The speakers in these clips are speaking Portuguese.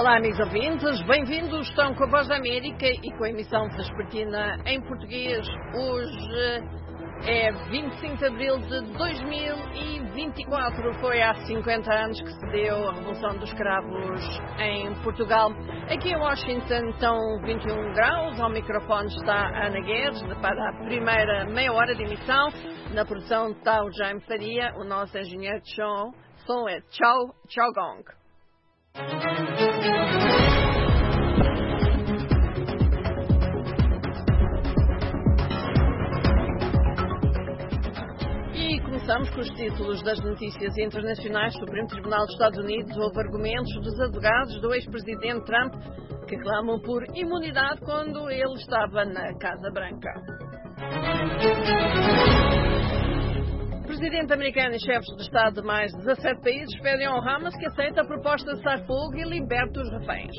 Olá, amigos ouvintes, bem-vindos. Estão com a Voz da América e com a emissão vespertina em português. Hoje é 25 de abril de 2024. Foi há 50 anos que se deu a Revolução dos Cravos em Portugal. Aqui em Washington estão 21 graus. Ao microfone está a Ana Guedes para a primeira meia hora de emissão. Na produção está o Jaime Faria. O nosso engenheiro de som é Chao Gong. E começamos com os títulos das notícias internacionais. O Supremo Tribunal dos Estados Unidos houve argumentos dos advogados do ex-presidente Trump que clamam por imunidade quando ele estava na Casa Branca. O presidente americano e chefes de Estado de mais 17 países pedem ao Hamas que aceite a proposta de cessar fogo e liberte os reféns.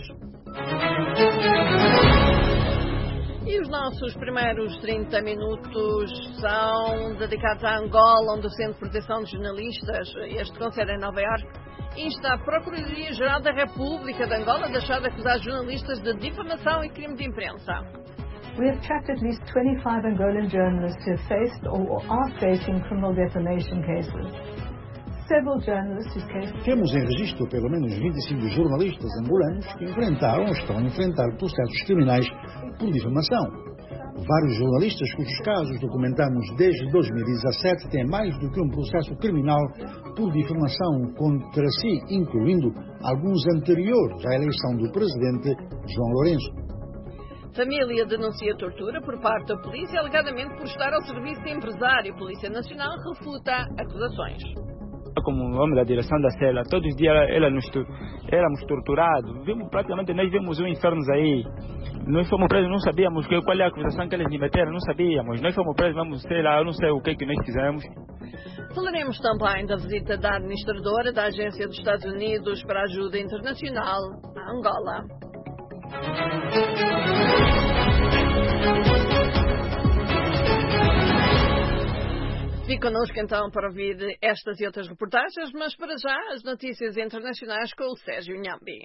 E os nossos primeiros 30 minutos são dedicados a Angola, onde o Centro de Proteção de Jornalistas, este com sede em Nova Iorque, insta a Procuradoria-Geral da República de Angola a deixar de acusar jornalistas de difamação e crime de imprensa. We have tracked at least 25 Angolan journalists who have faced or are facing criminal defamation cases. Several journalists whose cases... Temos em registro pelo menos 25 jornalistas angolanos que enfrentaram ou estão a enfrentar processos criminais por difamação. Vários jornalistas cujos casos documentamos desde 2017 têm mais do que um processo criminal por difamação contra si, incluindo alguns anteriores à eleição do presidente João Lourenço. Família denuncia tortura por parte da polícia, alegadamente por estar ao serviço de empresário. Polícia Nacional refuta acusações. Como homem da direção da cela, todos os dias éramos torturados. Praticamente nós vimos um inferno aí. Nós fomos presos, não sabíamos qual é a acusação que eles me meteram, não sabíamos. Nós fomos presos, vamos sei lá, eu não sei o que nós fizemos. Falaremos também da visita da administradora da Agência dos Estados Unidos para a Ajuda Internacional a Angola. Fique connosco então para ouvir estas e outras reportagens, mas para já as notícias internacionais com o Sérgio Nhambi.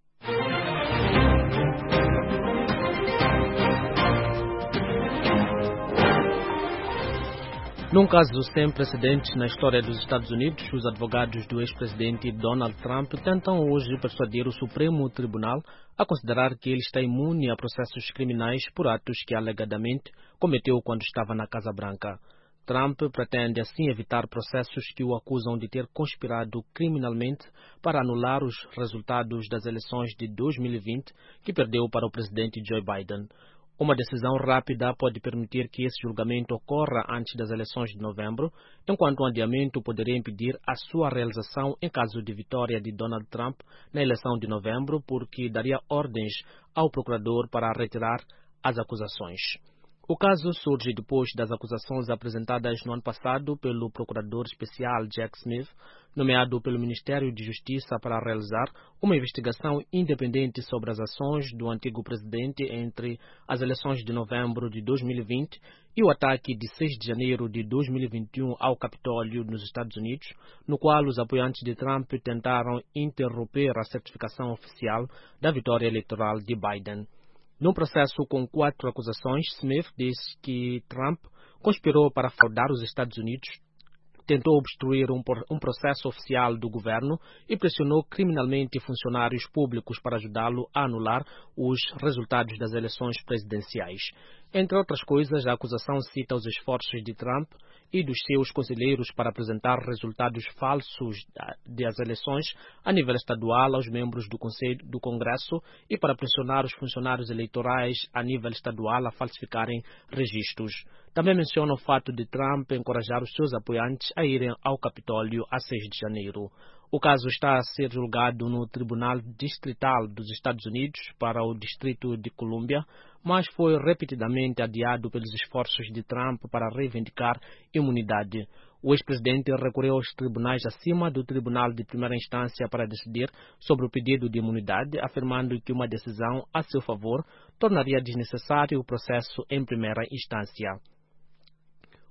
Num caso sem precedentes na história dos Estados Unidos, os advogados do ex-presidente Donald Trump tentam hoje persuadir o Supremo Tribunal a considerar que ele está imune a processos criminais por atos que alegadamente cometeu quando estava na Casa Branca. Trump pretende assim evitar processos que o acusam de ter conspirado criminalmente para anular os resultados das eleições de 2020 que perdeu para o presidente Joe Biden. Uma decisão rápida pode permitir que esse julgamento ocorra antes das eleições de novembro, enquanto um adiamento poderia impedir a sua realização em caso de vitória de Donald Trump na eleição de novembro, porque daria ordens ao procurador para retirar as acusações. O caso surge depois das acusações apresentadas no ano passado pelo procurador especial Jack Smith, nomeado pelo Ministério de Justiça para realizar uma investigação independente sobre as ações do antigo presidente entre as eleições de novembro de 2020 e o ataque de 6 de janeiro de 2021 ao Capitólio nos Estados Unidos, no qual os apoiantes de Trump tentaram interromper a certificação oficial da vitória eleitoral de Biden. Num processo com 4 acusações, Smith diz que Trump conspirou para fraudar os Estados Unidos, tentou obstruir um processo oficial do governo e pressionou criminalmente funcionários públicos para ajudá-lo a anular os resultados das eleições presidenciais. Entre outras coisas, a acusação cita os esforços de Trump e dos seus conselheiros para apresentar resultados falsos das eleições a nível estadual aos membros do Conselho do Congresso e para pressionar os funcionários eleitorais a nível estadual a falsificarem registros. Também menciona o fato de Trump encorajar os seus apoiantes a irem ao Capitólio a 6 de janeiro. O caso está a ser julgado no Tribunal Distrital dos Estados Unidos para o Distrito de Colômbia, mas foi repetidamente adiado pelos esforços de Trump para reivindicar imunidade. O ex-presidente recorreu aos tribunais acima do Tribunal de Primeira Instância para decidir sobre o pedido de imunidade, afirmando que uma decisão a seu favor tornaria desnecessário o processo em primeira instância.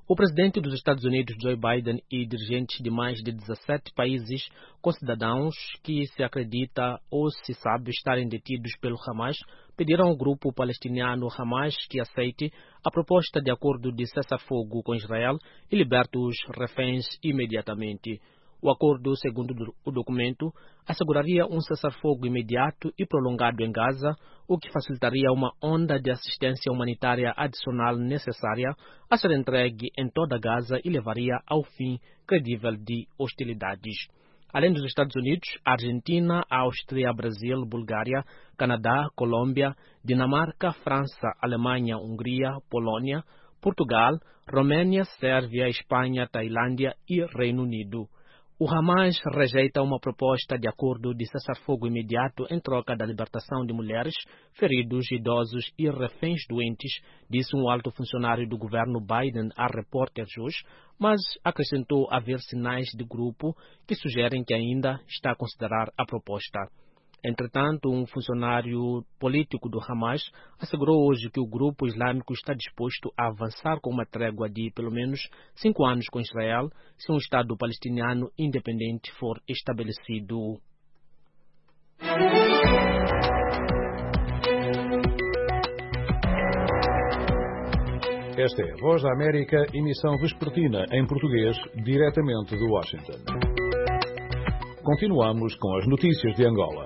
O presidente dos Estados Unidos, Joe Biden, e dirigentes de mais de 17 países com cidadãos que se acredita ou se sabe estarem detidos pelo Hamas pediram ao grupo palestiniano Hamas que aceite a proposta de acordo de cessar-fogo com Israel e liberte os reféns imediatamente. O acordo, segundo o documento, asseguraria um cessar-fogo imediato e prolongado em Gaza, o que facilitaria uma onda de assistência humanitária adicional necessária a ser entregue em toda Gaza e levaria ao fim credível de hostilidades. Além dos Estados Unidos, a Argentina, a Áustria, Brasil, Bulgária, Canadá, Colômbia, Dinamarca, França, Alemanha, Hungria, Polônia, Portugal, Romênia, Sérvia, Espanha, Tailândia e Reino Unido. O Hamas rejeita uma proposta de acordo de cessar-fogo imediato em troca da libertação de mulheres, feridos, idosos e reféns doentes, disse um alto funcionário do governo Biden a repórteres hoje, mas acrescentou haver sinais de grupo que sugerem que ainda está a considerar a proposta. Entretanto, um funcionário político do Hamas assegurou hoje que o grupo islâmico está disposto a avançar com uma trégua de pelo menos 5 anos com Israel se um Estado palestiniano independente for estabelecido. Esta é a Voz da América, emissão vespertina em português, diretamente de Washington. Continuamos com as notícias de Angola.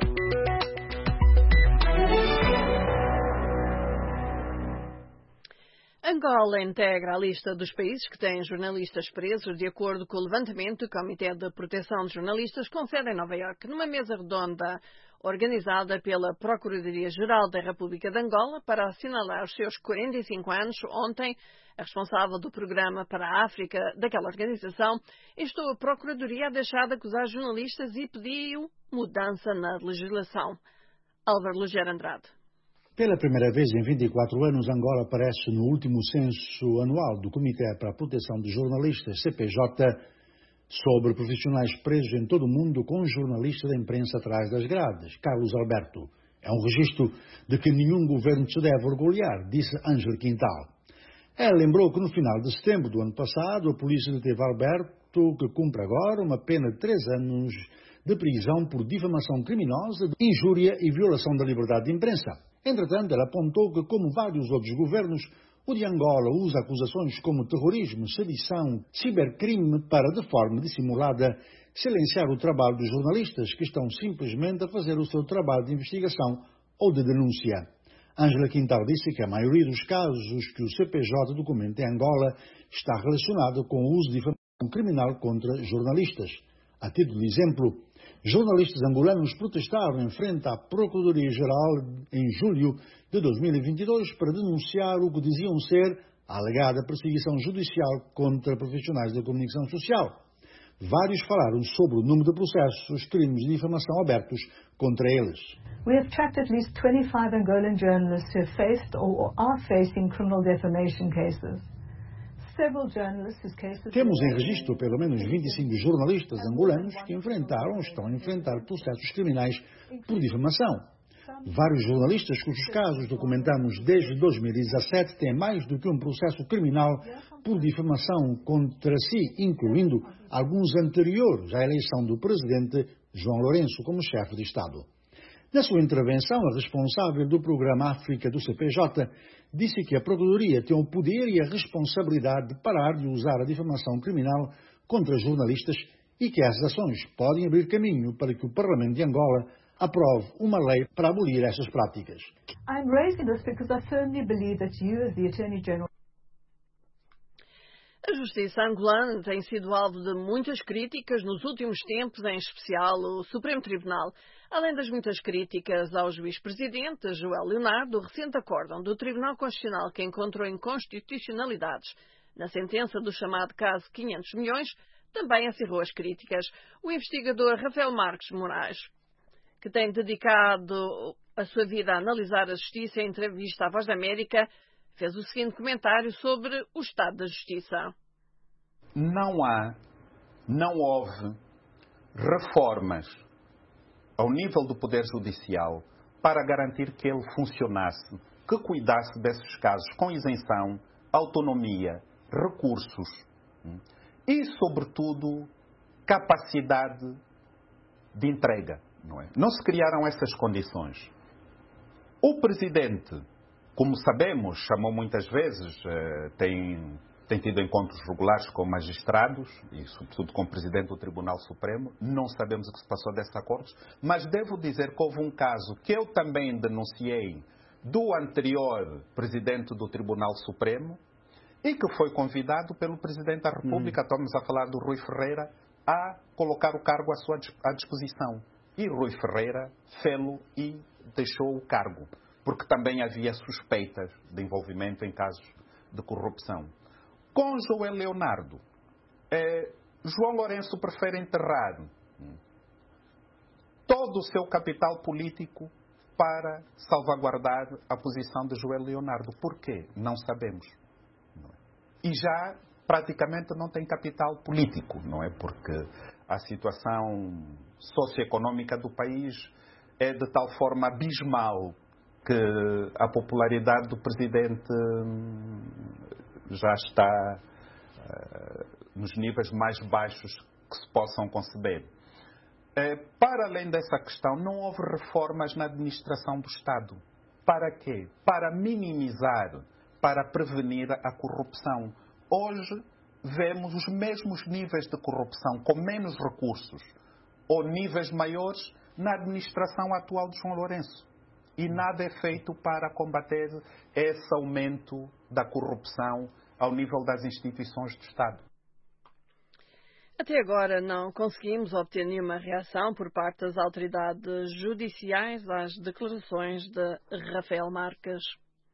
Angola integra a lista dos países que têm jornalistas presos, de acordo com o levantamento do Comitê de Proteção de Jornalistas, com sede em Nova Iorque, numa mesa redonda organizada pela Procuradoria-Geral da República de Angola para assinalar os seus 45 anos. Ontem, a responsável do programa para a África daquela organização instou a Procuradoria a deixar de acusar jornalistas e pediu mudança na legislação. Álvaro Lugero Andrade. Pela primeira vez em 24 anos, Angola aparece no último censo anual do Comitê para a Proteção de Jornalistas, CPJ, sobre profissionais presos em todo o mundo com jornalistas da imprensa atrás das grades. Carlos Alberto. É um registro de que nenhum governo se deve orgulhar, disse Ângelo Quintal. Ela lembrou que no final de setembro do ano passado, a polícia deteve Alberto, que cumpre agora uma pena de 3 anos de prisão por difamação criminosa, injúria e violação da liberdade de imprensa. Entretanto, ela apontou que, como vários outros governos, o de Angola usa acusações como terrorismo, sedição, cibercrime para, de forma dissimulada, silenciar o trabalho dos jornalistas que estão simplesmente a fazer o seu trabalho de investigação ou de denúncia. Ângela Quintal disse que a maioria dos casos que o CPJ documenta em Angola está relacionado com o uso de difamação criminal contra jornalistas. A título de exemplo, jornalistas angolanos protestaram em frente à Procuradoria-Geral em julho de 2022 para denunciar o que diziam ser a alegada perseguição judicial contra profissionais da comunicação social. Vários falaram sobre o número de processos, crimes de difamação abertos contra eles. We have tracked at least 25 Angolan journalists who have faced or are facing criminal defamation cases. Temos em registro pelo menos 25 jornalistas angolanos que enfrentaram ou estão a enfrentar processos criminais por difamação. Vários jornalistas cujos casos documentamos desde 2017 têm mais do que um processo criminal por difamação contra si, incluindo alguns anteriores à eleição do presidente João Lourenço como chefe de Estado. Na sua intervenção, a responsável do programa África do CPJ disse que a Procuradoria tem o poder e a responsabilidade de parar de usar a difamação criminal contra jornalistas e que essas ações podem abrir caminho para que o Parlamento de Angola aprove uma lei para abolir essas práticas. I'm raising this because I firmly believe that you, as the Attorney General, a justiça angolana tem sido alvo de muitas críticas nos últimos tempos, em especial o Supremo Tribunal. Além das muitas críticas ao juiz-presidente, Joel Leonardo, o recente acórdão do Tribunal Constitucional que encontrou inconstitucionalidades na sentença do chamado caso 500 milhões, também acirrou as críticas. O investigador Rafael Marques Moraes, que tem dedicado a sua vida a analisar a justiça em entrevista à Voz da América, fez o seguinte comentário sobre o estado da justiça. Não houve reformas ao nível do Poder Judicial para garantir que ele funcionasse, que cuidasse desses casos com isenção, autonomia, recursos e, sobretudo, capacidade de entrega. Não é? Não se criaram essas condições. O Presidente, como sabemos, chamou muitas vezes, tem tido encontros regulares com magistrados e, sobretudo, com o Presidente do Tribunal Supremo. Não sabemos o que se passou desses acordos, mas devo dizer que houve um caso que eu também denunciei do anterior Presidente do Tribunal Supremo e que foi convidado pelo Presidente da República, estamos a falar do Rui Ferreira, a colocar o cargo à disposição. E Rui Ferreira fê-lo e deixou o cargo, porque também havia suspeitas de envolvimento em casos de corrupção. Com João Leonardo, João Lourenço prefere enterrar todo o seu capital político para salvaguardar a posição de João Leonardo. Por quê? Não sabemos. E já praticamente não tem capital político, não é? Porque a situação socioeconômica do país é de tal forma abismal que a popularidade do Presidente já está nos níveis mais baixos que se possam conceber. Para além dessa questão, não houve reformas na administração do Estado. Para quê? Para minimizar, para prevenir a corrupção. Hoje vemos os mesmos níveis de corrupção, com menos recursos, ou níveis maiores, na administração atual de João Lourenço. E nada é feito para combater esse aumento da corrupção ao nível das instituições do Estado. Até agora não conseguimos obter nenhuma reação por parte das autoridades judiciais às declarações de Rafael Marques.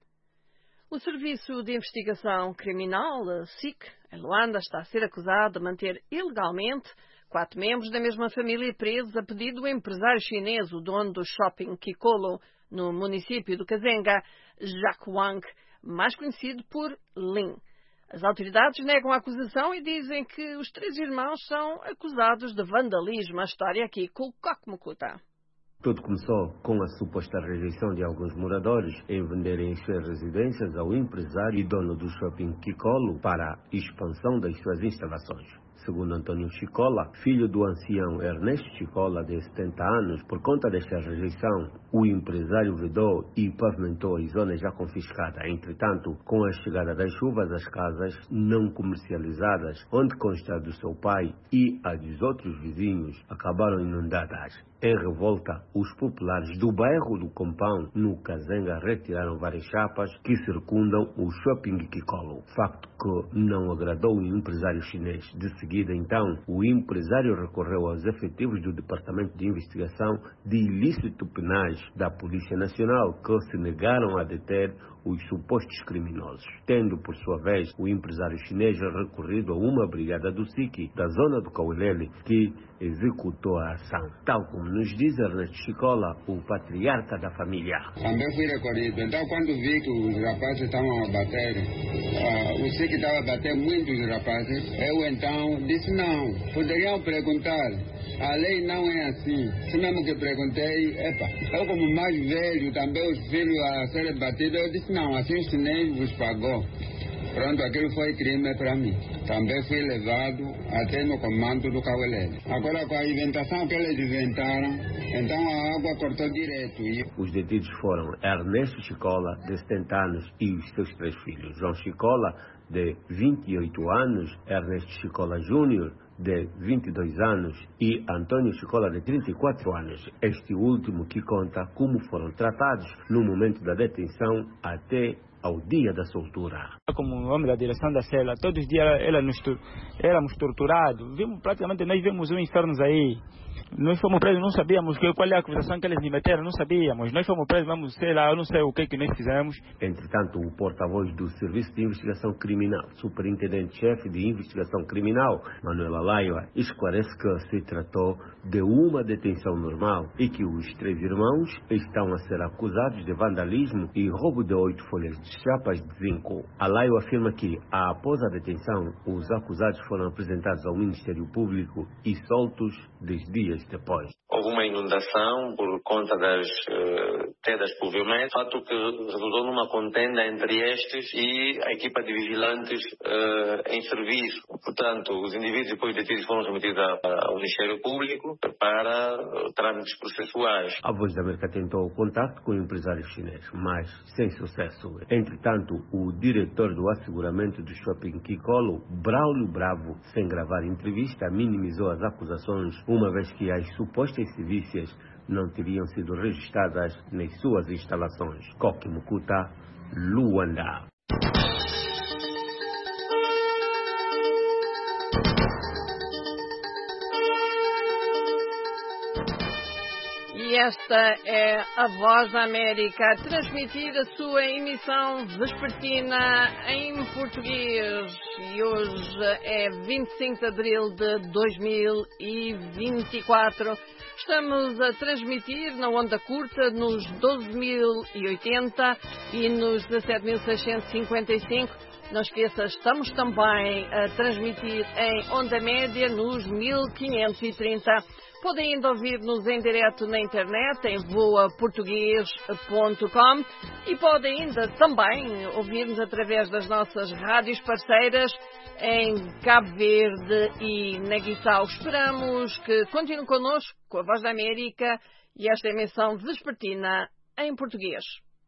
O Serviço de Investigação Criminal, SIC, em Luanda, está a ser acusado de manter ilegalmente 4 membros da mesma família presos a pedido do empresário chinês, o dono do shopping Kikolo, no município do Kazenga, Jack Wang, mais conhecido por Lin. As autoridades negam a acusação e dizem que os 3 irmãos são acusados de vandalismo. A história aqui com o Kokmukuta. Tudo começou com a suposta rejeição de alguns moradores em venderem as suas residências ao empresário e dono do shopping Kikolo para a expansão das suas instalações. Segundo Antônio Chicola, filho do ancião Ernesto Chicola, de 70 anos, por conta desta rejeição, o empresário vedou e pavimentou as zonas já confiscadas. Entretanto, com a chegada das chuvas, as casas não comercializadas, onde consta do seu pai e a dos outros vizinhos, acabaram inundadas. Em revolta, os populares do bairro do Compão, no Kazenga, retiraram várias chapas que circundam o shopping Kikolo, facto que não agradou o empresário chinês. De seguida, então, o empresário recorreu aos efetivos do Departamento de Investigação de Ilícito Penais da Polícia Nacional, que se negaram a deter os supostos criminosos, tendo, por sua vez, o empresário chinês recorrido a uma brigada do SIC da zona do Cauelele, que executou a ação. Tal como nos diz Ernesto Chicola, o patriarca da família. Também fui recolhido. Então, quando vi que os rapazes estavam a bater, o SIC estava a bater muitos rapazes, eu então disse não, poderiam perguntar. A lei não é assim. Se mesmo que perguntei, eu como mais velho, também os filhos a serem batidos, eu disse não, assim o chinês vos pagou. Pronto, aquilo foi crime para mim. Também fui levado até no comando do Cauelele. Agora, com a inventação que eles inventaram, então a água cortou direto. Os detidos foram Ernesto Chicola, de 70 anos, e os seus 3 filhos. João Chicola, de 28 anos, Ernesto Chicola Júnior, de 22 anos, e Antônio Chicola, de 34 anos. Este último que conta como foram tratados no momento da detenção até ao dia da soltura. Como homem da direção da cela, todos os dias éramos torturados. Praticamente nós vimos um inferno aí. Nós fomos presos, não sabíamos qual é a acusação que eles me meteram, não sabíamos. Nós fomos presos, vamos sei lá, eu não sei o que nós fizemos. Entretanto, o porta-voz do Serviço de Investigação Criminal, superintendente-chefe de Investigação Criminal, Manuel Alaiva, esclarece que se tratou de uma detenção normal e que os 3 irmãos estão a ser acusados de vandalismo e roubo de 8 folhas de chapas de zinco. Alaiva afirma que, após a detenção, os acusados foram apresentados ao Ministério Público e soltos 10 dias dias depois. Houve uma inundação por conta das quedas pluviométricas, fato que resultou numa contenda entre estes e a equipa de vigilantes em serviço. Portanto, os indivíduos depois detidos foram remetidos ao Ministério Público para trâmites processuais. A Voz da América tentou o contato com o empresário chinês, mas sem sucesso. Entretanto, o diretor do asseguramento do shopping Kikolo, Braulio Bravo, sem gravar entrevista, minimizou as acusações, uma vez que as supostas sevícias não teriam sido registradas nas suas instalações. Koki Mukuta, Luanda. E esta é a Voz da América a transmitir a sua emissão vespertina em português. E hoje é 25 de abril de 2024. Estamos a transmitir na onda curta nos 12.080 e nos 17.655. Não esqueça, estamos também a transmitir em onda média nos 1530. Podem ainda ouvir-nos em direto na internet, em voaportugues.com, e podem ainda também ouvir-nos através das nossas rádios parceiras em Cabo Verde e na Guiné-Bissau. Esperamos que continuem connosco com a Voz da América e esta emissão vespertina em português.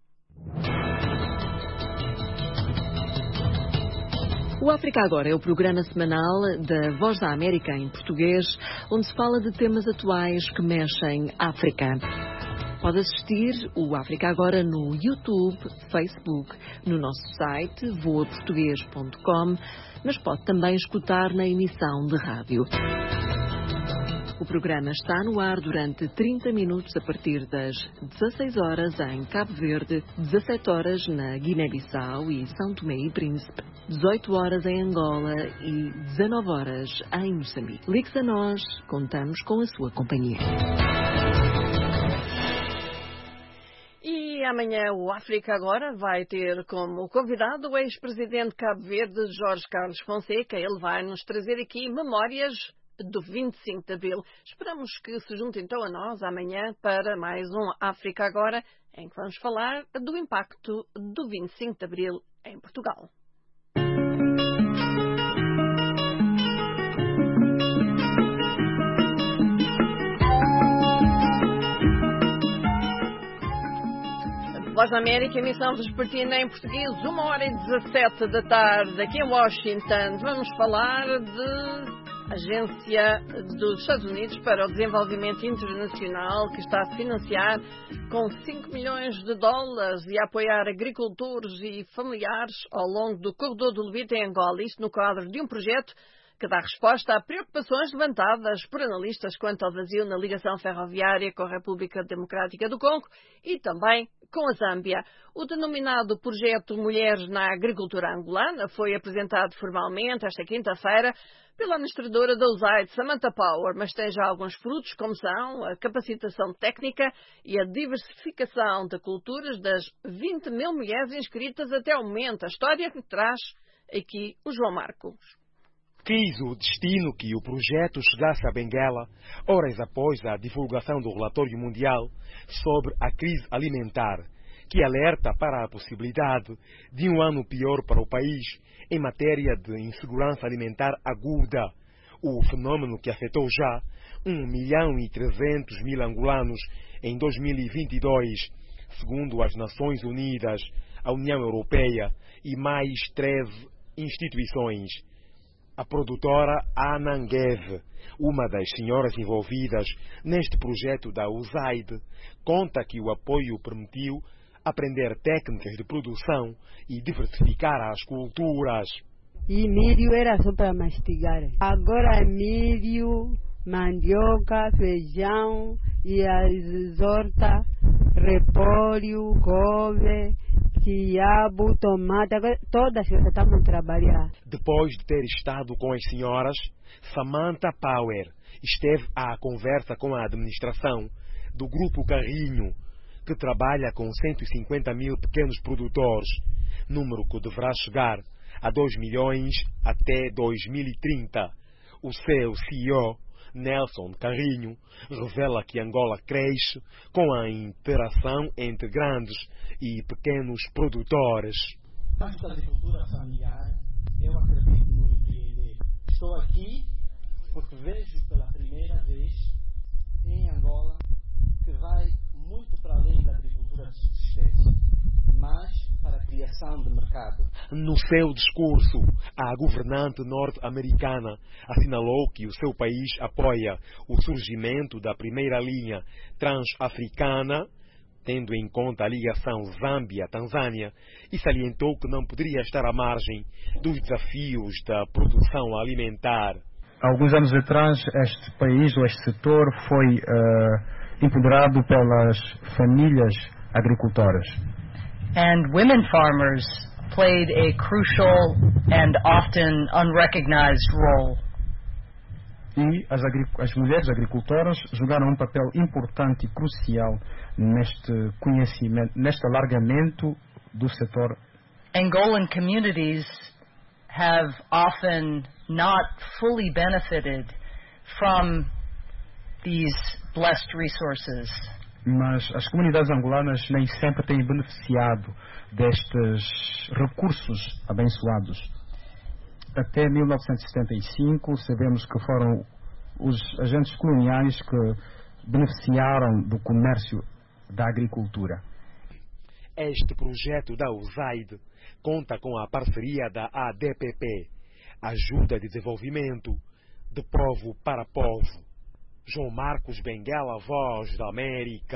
O África Agora é o programa semanal da Voz da América em português, onde se fala de temas atuais que mexem África. Pode assistir o África Agora no YouTube, Facebook, no nosso site voaportugues.com, mas pode também escutar na emissão de rádio. O programa está no ar durante 30 minutos a partir das 16 horas em Cabo Verde, 17 horas na Guiné-Bissau e São Tomé e Príncipe, 18 horas em Angola e 19 horas em Moçambique. Ligue-se a nós, contamos com a sua companhia. E amanhã o África Agora vai ter como convidado o ex-presidente de Cabo Verde, Jorge Carlos Fonseca. Ele vai nos trazer aqui memórias do 25 de Abril. Esperamos que se junte então a nós amanhã para mais um África Agora, em que vamos falar do impacto do 25 de Abril em Portugal. Voz da América, emissão vespertina em português, 1h17 da tarde, aqui em Washington. Vamos falar de Agência dos Estados Unidos para o Desenvolvimento Internacional, que está a financiar com 5 milhões de dólares e a apoiar agricultores e familiares ao longo do corredor do Lubito em Angola. Isto no quadro de um projeto que dá resposta a preocupações levantadas por analistas quanto ao vazio na ligação ferroviária com a República Democrática do Congo e também com a Zâmbia. O denominado Projeto Mulheres na Agricultura Angolana foi apresentado formalmente esta quinta-feira pela administradora da USAID, Samantha Power, mas tem já alguns frutos, como são a capacitação técnica e a diversificação de culturas das 20 mil mulheres inscritas até o momento. A história que traz aqui o João Marcos. Quis o destino que o projeto chegasse a Benguela, horas após a divulgação do relatório mundial sobre a crise alimentar, que alerta para a possibilidade de um ano pior para o país em matéria de insegurança alimentar aguda, o fenômeno que afetou já 1.300.000 angolanos em 2022, segundo as Nações Unidas, a União Europeia e mais 13 instituições. A produtora Ana Ngueve, uma das senhoras envolvidas neste projeto da USAID, conta que o apoio permitiu aprender técnicas de produção e diversificar as culturas. E milho era só para mastigar. Agora é milho, mandioca, feijão e as hortas, repolho, couve, quiabo, tomate, agora todas as estamos a trabalhar. Depois de ter estado com as senhoras, Samantha Power esteve à conversa com a administração do Grupo Carrinho, que trabalha com 150 mil pequenos produtores, número que deverá chegar a 2 milhões até 2030. O seu CEO Nelson Carrinho, revela que Angola cresce com a interação entre grandes e pequenos produtores. Esta agricultura familiar, eu acredito no empreender. Estou aqui porque vejo pela primeira vez em Angola que vai muito para além da agricultura de subsistência, mas para a criação de mercado. No seu discurso, a governante norte-americana assinalou que o seu país apoia o surgimento da primeira linha transafricana, tendo em conta a ligação Zâmbia-Tanzânia, e salientou que não poderia estar à margem dos desafios da produção alimentar. Há alguns anos atrás, este país, ou este setor, foi empoderado pelas famílias agricultoras. And women farmers played a crucial and often unrecognized role. E as mulheres agricultoras jogaram um papel importante e crucial neste conhecimento, neste alargamento do setor. Angolan communities have often not fully benefited from these blessed resources. Mas as comunidades angolanas nem sempre têm beneficiado destes recursos abençoados. Até 1975, sabemos que foram os agentes coloniais que beneficiaram do comércio da agricultura. Este projeto da USAID conta com a parceria da ADPP, Ajuda de Desenvolvimento de Povo para Povo. João Marcos Benguela, Voz da América.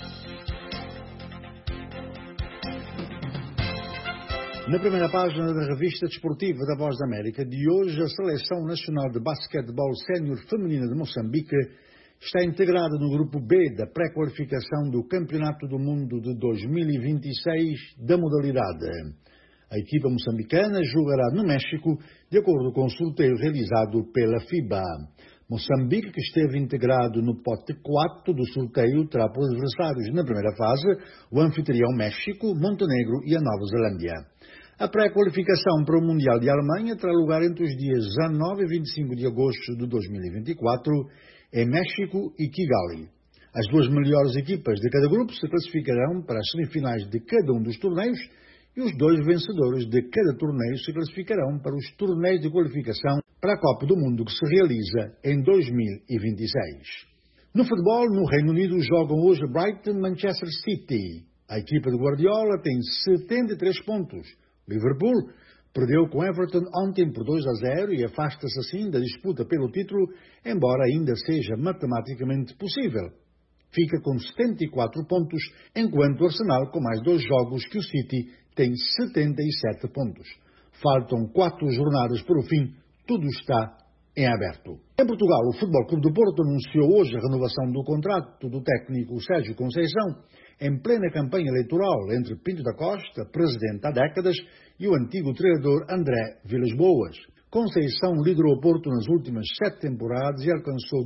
Na primeira página da revista desportiva da Voz da América de hoje, a Seleção Nacional de Basquetebol Sénior Feminina de Moçambique está integrada no grupo B da pré-qualificação do Campeonato do Mundo de 2026 da modalidade. A equipa moçambicana jogará no México de acordo com o sorteio realizado pela FIBA. Moçambique, que esteve integrado no pote 4 do sorteio, terá por adversários na primeira fase o anfitrião México, Montenegro e a Nova Zelândia. A pré-qualificação para o Mundial de Alemanha terá lugar entre os dias 19 e 25 de agosto de 2024 em México e Kigali. As duas melhores equipas de cada grupo se classificarão para as semifinais de cada um dos torneios e os dois vencedores de cada torneio se classificarão para os torneios de qualificação para a Copa do Mundo que se realiza em 2026. No futebol, no Reino Unido, jogam hoje Brighton e Manchester City. A equipa de Guardiola tem 73 pontos. Liverpool perdeu com Everton ontem por 2-0 e afasta-se assim da disputa pelo título, embora ainda seja matematicamente possível. Fica com 74 pontos, enquanto o Arsenal, com mais 2 jogos que o City, tem 77 pontos. Faltam 4 jornadas para o fim, tudo está em aberto. Em Portugal, o Futebol Clube do Porto anunciou hoje a renovação do contrato do técnico Sérgio Conceição, em plena campanha eleitoral entre Pinto da Costa, presidente há décadas, e o antigo treinador André Vilas-Boas. Conceição liderou o Porto nas últimas 7 temporadas e alcançou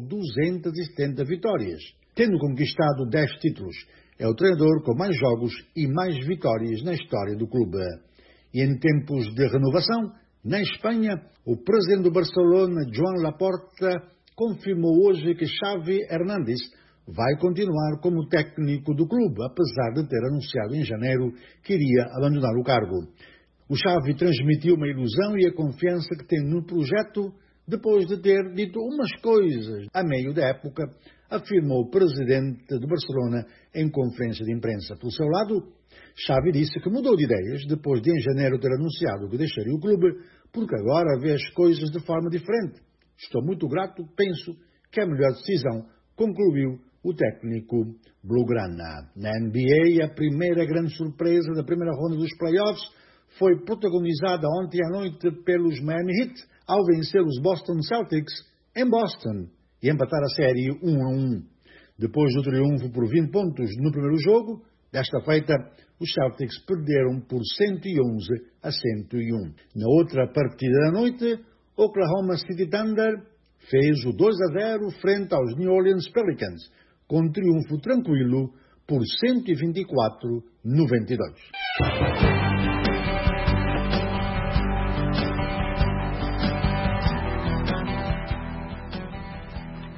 270 vitórias, tendo conquistado 10 títulos. É o treinador com mais jogos e mais vitórias na história do clube. E em tempos de renovação, na Espanha, o presidente do Barcelona, Joan Laporta, confirmou hoje que Xavi Hernández vai continuar como técnico do clube, apesar de ter anunciado em janeiro que iria abandonar o cargo. O Xavi transmitiu uma ilusão e a confiança que tem no projeto depois de ter dito umas coisas a meio da época, afirmou o presidente do Barcelona em conferência de imprensa. Por seu lado, Xavi disse que mudou de ideias depois de em janeiro ter anunciado que deixaria o clube, porque agora vê as coisas de forma diferente. Estou muito grato, penso que é a melhor decisão, concluiu o técnico blaugrana. Na NBA, a primeira grande surpresa da primeira ronda dos playoffs foi protagonizada ontem à noite pelos Miami Heat, ao vencer os Boston Celtics em Boston e empatar a série 1-1. Depois do triunfo por 20 pontos no primeiro jogo, desta feita, os Celtics perderam por 111-101. Na outra partida da noite, Oklahoma City Thunder fez o 2-0 frente aos New Orleans Pelicans, com triunfo tranquilo por 124-92.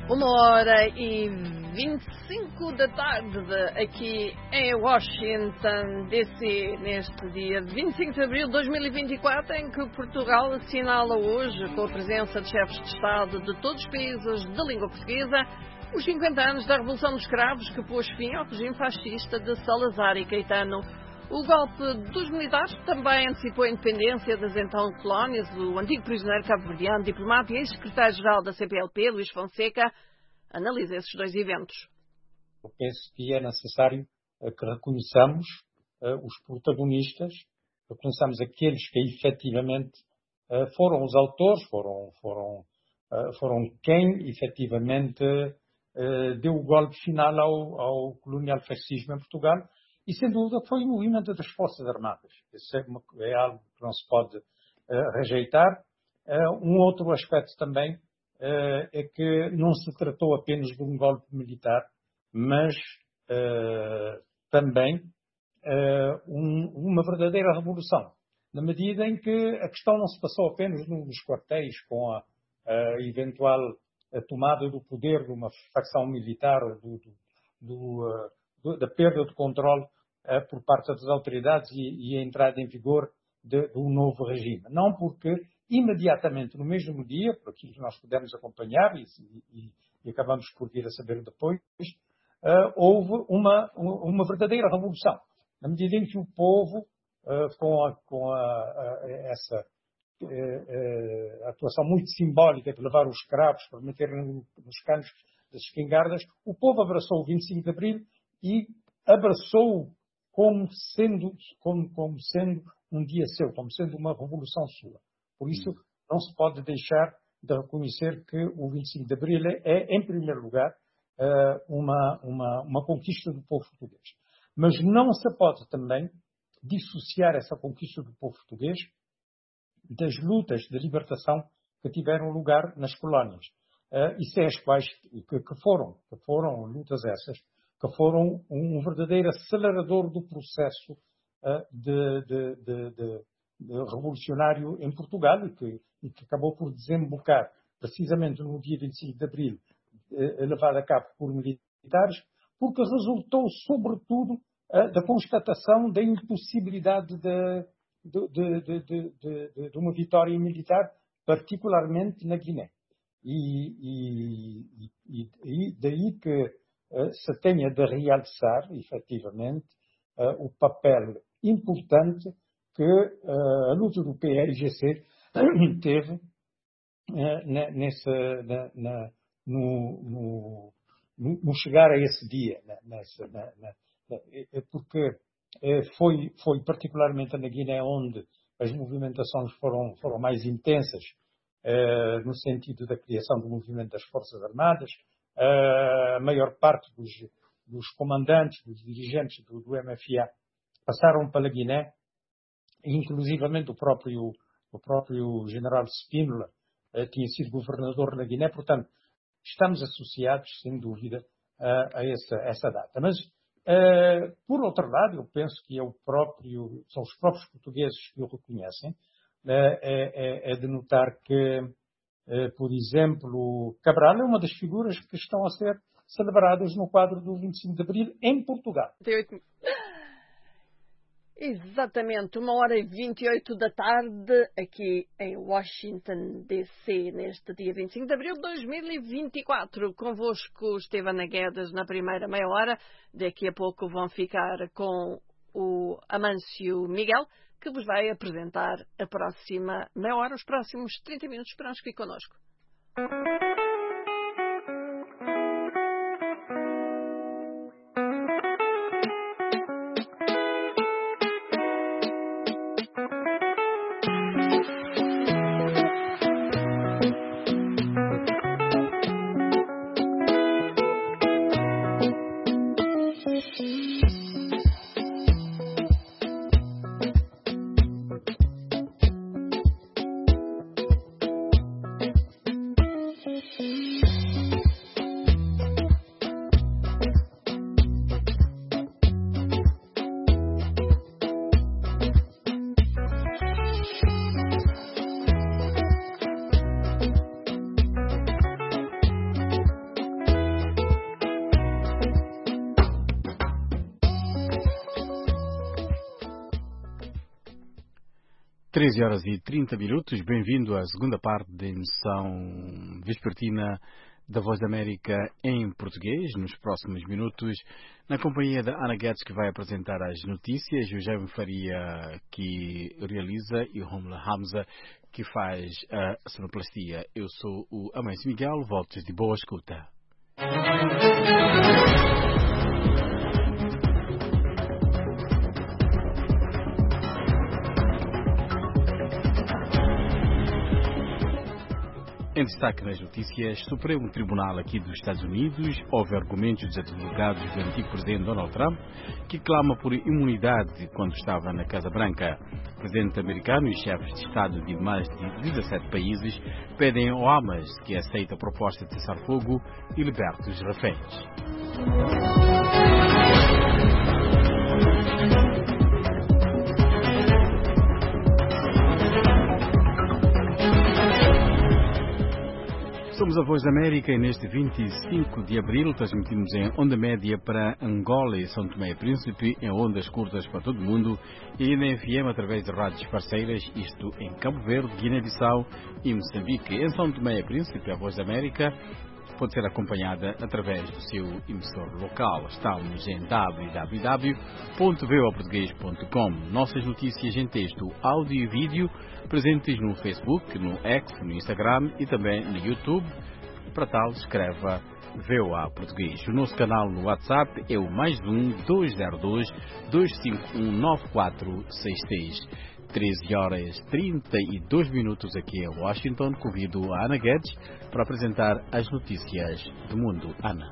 1h25 da tarde, aqui em Washington, D.C., neste dia 25 de abril de 2024, em que Portugal assinala hoje, com a presença de chefes de Estado de todos os países de língua portuguesa, os 50 anos da Revolução dos Cravos, que pôs fim ao regime fascista de Salazar e Caetano. O golpe dos militares também antecipou a independência das então colónias. O antigo prisioneiro cabo-verdiano, diplomata e ex-secretário-geral da CPLP, Luís Fonseca, analisa esses dois eventos. Eu penso que é necessário que reconheçamos os protagonistas, reconheçamos aqueles que efetivamente foram os autores, foram quem efetivamente deu o golpe final ao colonial fascismo em Portugal. E, sem dúvida, foi o movimento das Forças Armadas. Isso é algo que não se pode rejeitar. Um outro aspecto também é que não se tratou apenas de um golpe militar, mas também uma verdadeira revolução. Na medida em que a questão não se passou apenas nos quartéis com a eventual tomada do poder de uma facção militar, da perda de controle por parte das autoridades e a entrada em vigor de um novo regime. Não porque imediatamente no mesmo dia, por aquilo que nós pudemos acompanhar e acabamos por vir a saber depois, houve uma verdadeira revolução. Na medida em que o povo, com essa atuação muito simbólica de levar os escravos para meterem nos canos das espingardas, o povo abraçou o 25 de Abril e abraçou como sendo um dia seu, como sendo uma revolução sua. Por isso, não se pode deixar de reconhecer que o 25 de Abril é, em primeiro lugar, uma conquista do povo português. Mas não se pode também dissociar essa conquista do povo português das lutas de libertação que tiveram lugar nas colónias. E sem as quais que foram lutas essas, que foram um verdadeiro acelerador do processo revolucionário em Portugal e que acabou por desembocar precisamente no dia 25 de Abril, levado a cabo por militares, porque resultou sobretudo da constatação da impossibilidade de uma vitória militar, particularmente na Guiné. E daí que se tenha de realçar, efetivamente, o papel importante que a luta do PAIGC teve no chegar a esse dia, porque foi particularmente na Guiné onde as movimentações foram mais intensas, no sentido da criação do movimento das Forças Armadas. A maior parte dos comandantes, dos dirigentes do MFA passaram pela Guiné, inclusivamente o próprio general Spínola tinha sido governador da Guiné. Portanto, estamos associados, sem dúvida, a essa data. Mas, por outro lado, eu penso que são os próprios portugueses que o reconhecem. É de notar que, por exemplo, Cabral é uma das figuras que estão a ser celebradas no quadro do 25 de Abril em Portugal. Exatamente, 1h28 da tarde, aqui em Washington, D.C., neste dia 25 de abril de 2024. Convosco, Estevana Guedes, na primeira meia hora. Daqui a pouco vão ficar com o Amâncio Miguel, que vos vai apresentar a próxima meia hora, os próximos 30 minutos. Esperamos que fique connosco. 13 horas e 30 minutos. Bem-vindo à segunda parte da emissão vespertina da Voz da América em português. Nos próximos minutos, na companhia da Ana Guedes, que vai apresentar as notícias, o Jaime Faria, que realiza, e o Romulo Hamza, que faz a sonoplastia. Eu sou o Amâncio Miguel. Votos de boa escuta. Em destaque nas notícias, Supremo Tribunal aqui dos Estados Unidos, houve argumentos dos advogados do antigo presidente Donald Trump, que clama por imunidade quando estava na Casa Branca. O presidente americano e chefes de Estado de mais de 17 países pedem ao Hamas que aceite a proposta de cessar fogo e liberte os reféns. Somos a Voz da América e neste 25 de abril transmitimos em onda média para Angola e São Tomé e Príncipe, em ondas curtas para todo o mundo e ainda em FM através de rádios parceiras, isto em Cabo Verde, Guiné-Bissau e Moçambique. Em São Tomé e Príncipe, a Voz da América pode ser acompanhada através do seu emissor local. Estamos em www.voaportugues.com. Nossas notícias em texto, áudio e vídeo presentes no Facebook, no X, no Instagram e também no YouTube. Para tal, escreva VOA Português. O nosso canal no WhatsApp é o +1 202 251 9466. 13 horas 32 minutos aqui em Washington. Convido a Ana Guedes para apresentar as notícias do mundo. Ana.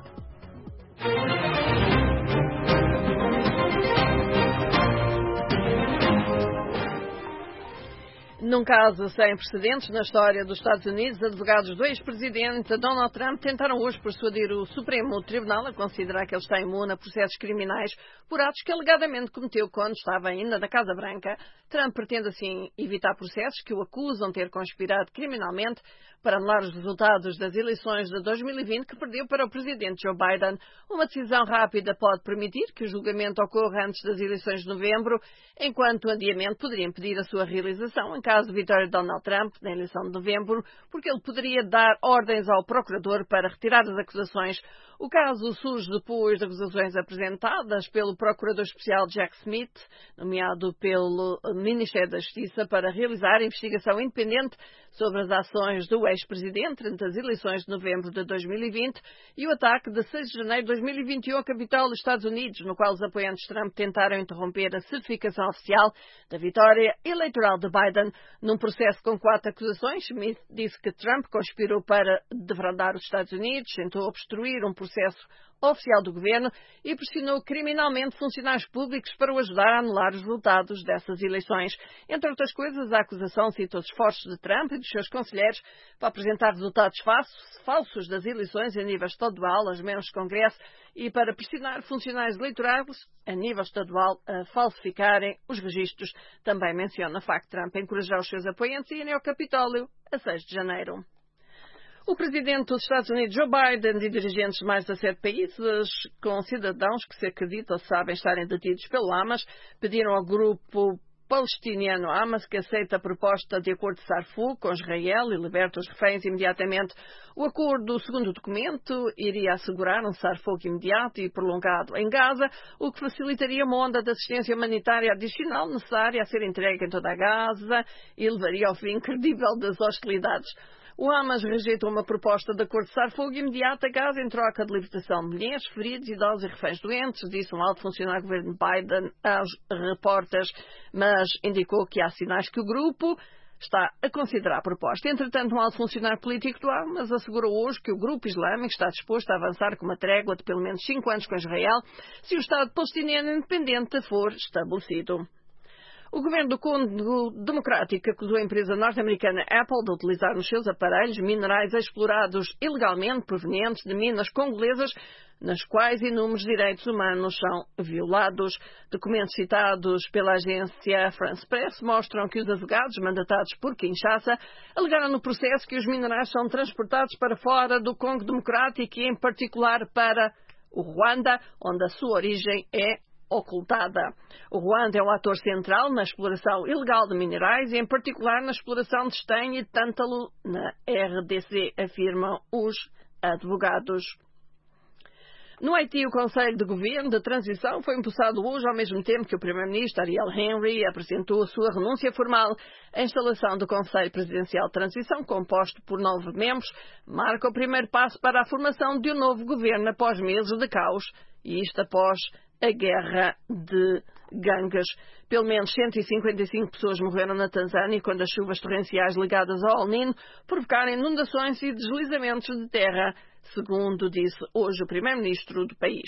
Num caso sem precedentes na história dos Estados Unidos, advogados do ex-presidente Donald Trump tentaram hoje persuadir o Supremo Tribunal a considerar que ele está imune a processos criminais por atos que alegadamente cometeu quando estava ainda na Casa Branca. Trump pretende assim evitar processos que o acusam de ter conspirado criminalmente para anular os resultados das eleições de 2020 que perdeu para o presidente Joe Biden. Uma decisão rápida pode permitir que o julgamento ocorra antes das eleições de novembro, enquanto o adiamento poderia impedir a sua realização em caso de vitória de Donald Trump na eleição de novembro, porque ele poderia dar ordens ao procurador para retirar as acusações. O caso surge depois de acusações apresentadas pelo procurador especial Jack Smith, nomeado pelo Ministério da Justiça para realizar a investigação independente sobre as ações do ex-presidente durante as eleições de novembro de 2020 e o ataque de 6 de janeiro de 2021 à capital dos Estados Unidos, no qual os apoiantes de Trump tentaram interromper a certificação oficial da vitória eleitoral de Biden. Num processo com 4 acusações, Smith disse que Trump conspirou para defraudar os Estados Unidos, tentou obstruir um processo oficial do governo e pressionou criminalmente funcionários públicos para o ajudar a anular os resultados dessas eleições. Entre outras coisas, a acusação cita os esforços de Trump e dos seus conselheiros para apresentar resultados falsos das eleições a nível estadual, aos membros do Congresso, e para pressionar funcionários eleitorais a nível estadual a falsificarem os registros. Também menciona o facto de Trump encorajar os seus apoiantes a irem ao Capitólio a 6 de janeiro. O presidente dos Estados Unidos, Joe Biden, e dirigentes de mais de 17 países, com cidadãos que se acreditam sabem estarem detidos pelo Hamas, pediram ao grupo palestiniano Hamas que aceite a proposta de acordo de cessar-fogo com Israel e liberte os reféns imediatamente. O acordo, segundo o documento, iria assegurar um cessar-fogo imediato e prolongado em Gaza, o que facilitaria uma onda de assistência humanitária adicional necessária a ser entregue em toda a Gaza e levaria ao fim credível das hostilidades. O Hamas rejeitou uma proposta de acordo de cessar-fogo imediato a Gaza em troca de libertação de mulheres, feridos, idosos e reféns doentes, disse um alto funcionário do governo Biden aos repórteres, mas indicou que há sinais que o grupo está a considerar a proposta. Entretanto, um alto funcionário político do Hamas assegurou hoje que o grupo islâmico está disposto a avançar com uma trégua de pelo menos 5 anos com Israel se o Estado palestiniano independente for estabelecido. O governo do Congo Democrático acusou a empresa norte-americana Apple de utilizar nos seus aparelhos minerais explorados ilegalmente provenientes de minas congolesas, nas quais inúmeros direitos humanos são violados. Documentos citados pela agência France Press mostram que os advogados mandatados por Kinshasa alegaram no processo que os minerais são transportados para fora do Congo Democrático e, em particular, para o Ruanda, onde a sua origem é ocultada. O Ruanda é o ator central na exploração ilegal de minerais e, em particular, na exploração de estanho e tântalo na RDC, afirmam os advogados. No Haiti, o Conselho de Governo de Transição foi empossado hoje, ao mesmo tempo que o Primeiro-Ministro Ariel Henry apresentou a sua renúncia formal. A instalação do Conselho Presidencial de Transição, composto por 9 membros, marca o primeiro passo para a formação de um novo governo após meses de caos, e isto após a guerra de gangues. Pelo menos 155 pessoas morreram na Tanzânia quando as chuvas torrenciais ligadas ao El Niño provocaram inundações e deslizamentos de terra, segundo disse hoje o primeiro-ministro do país.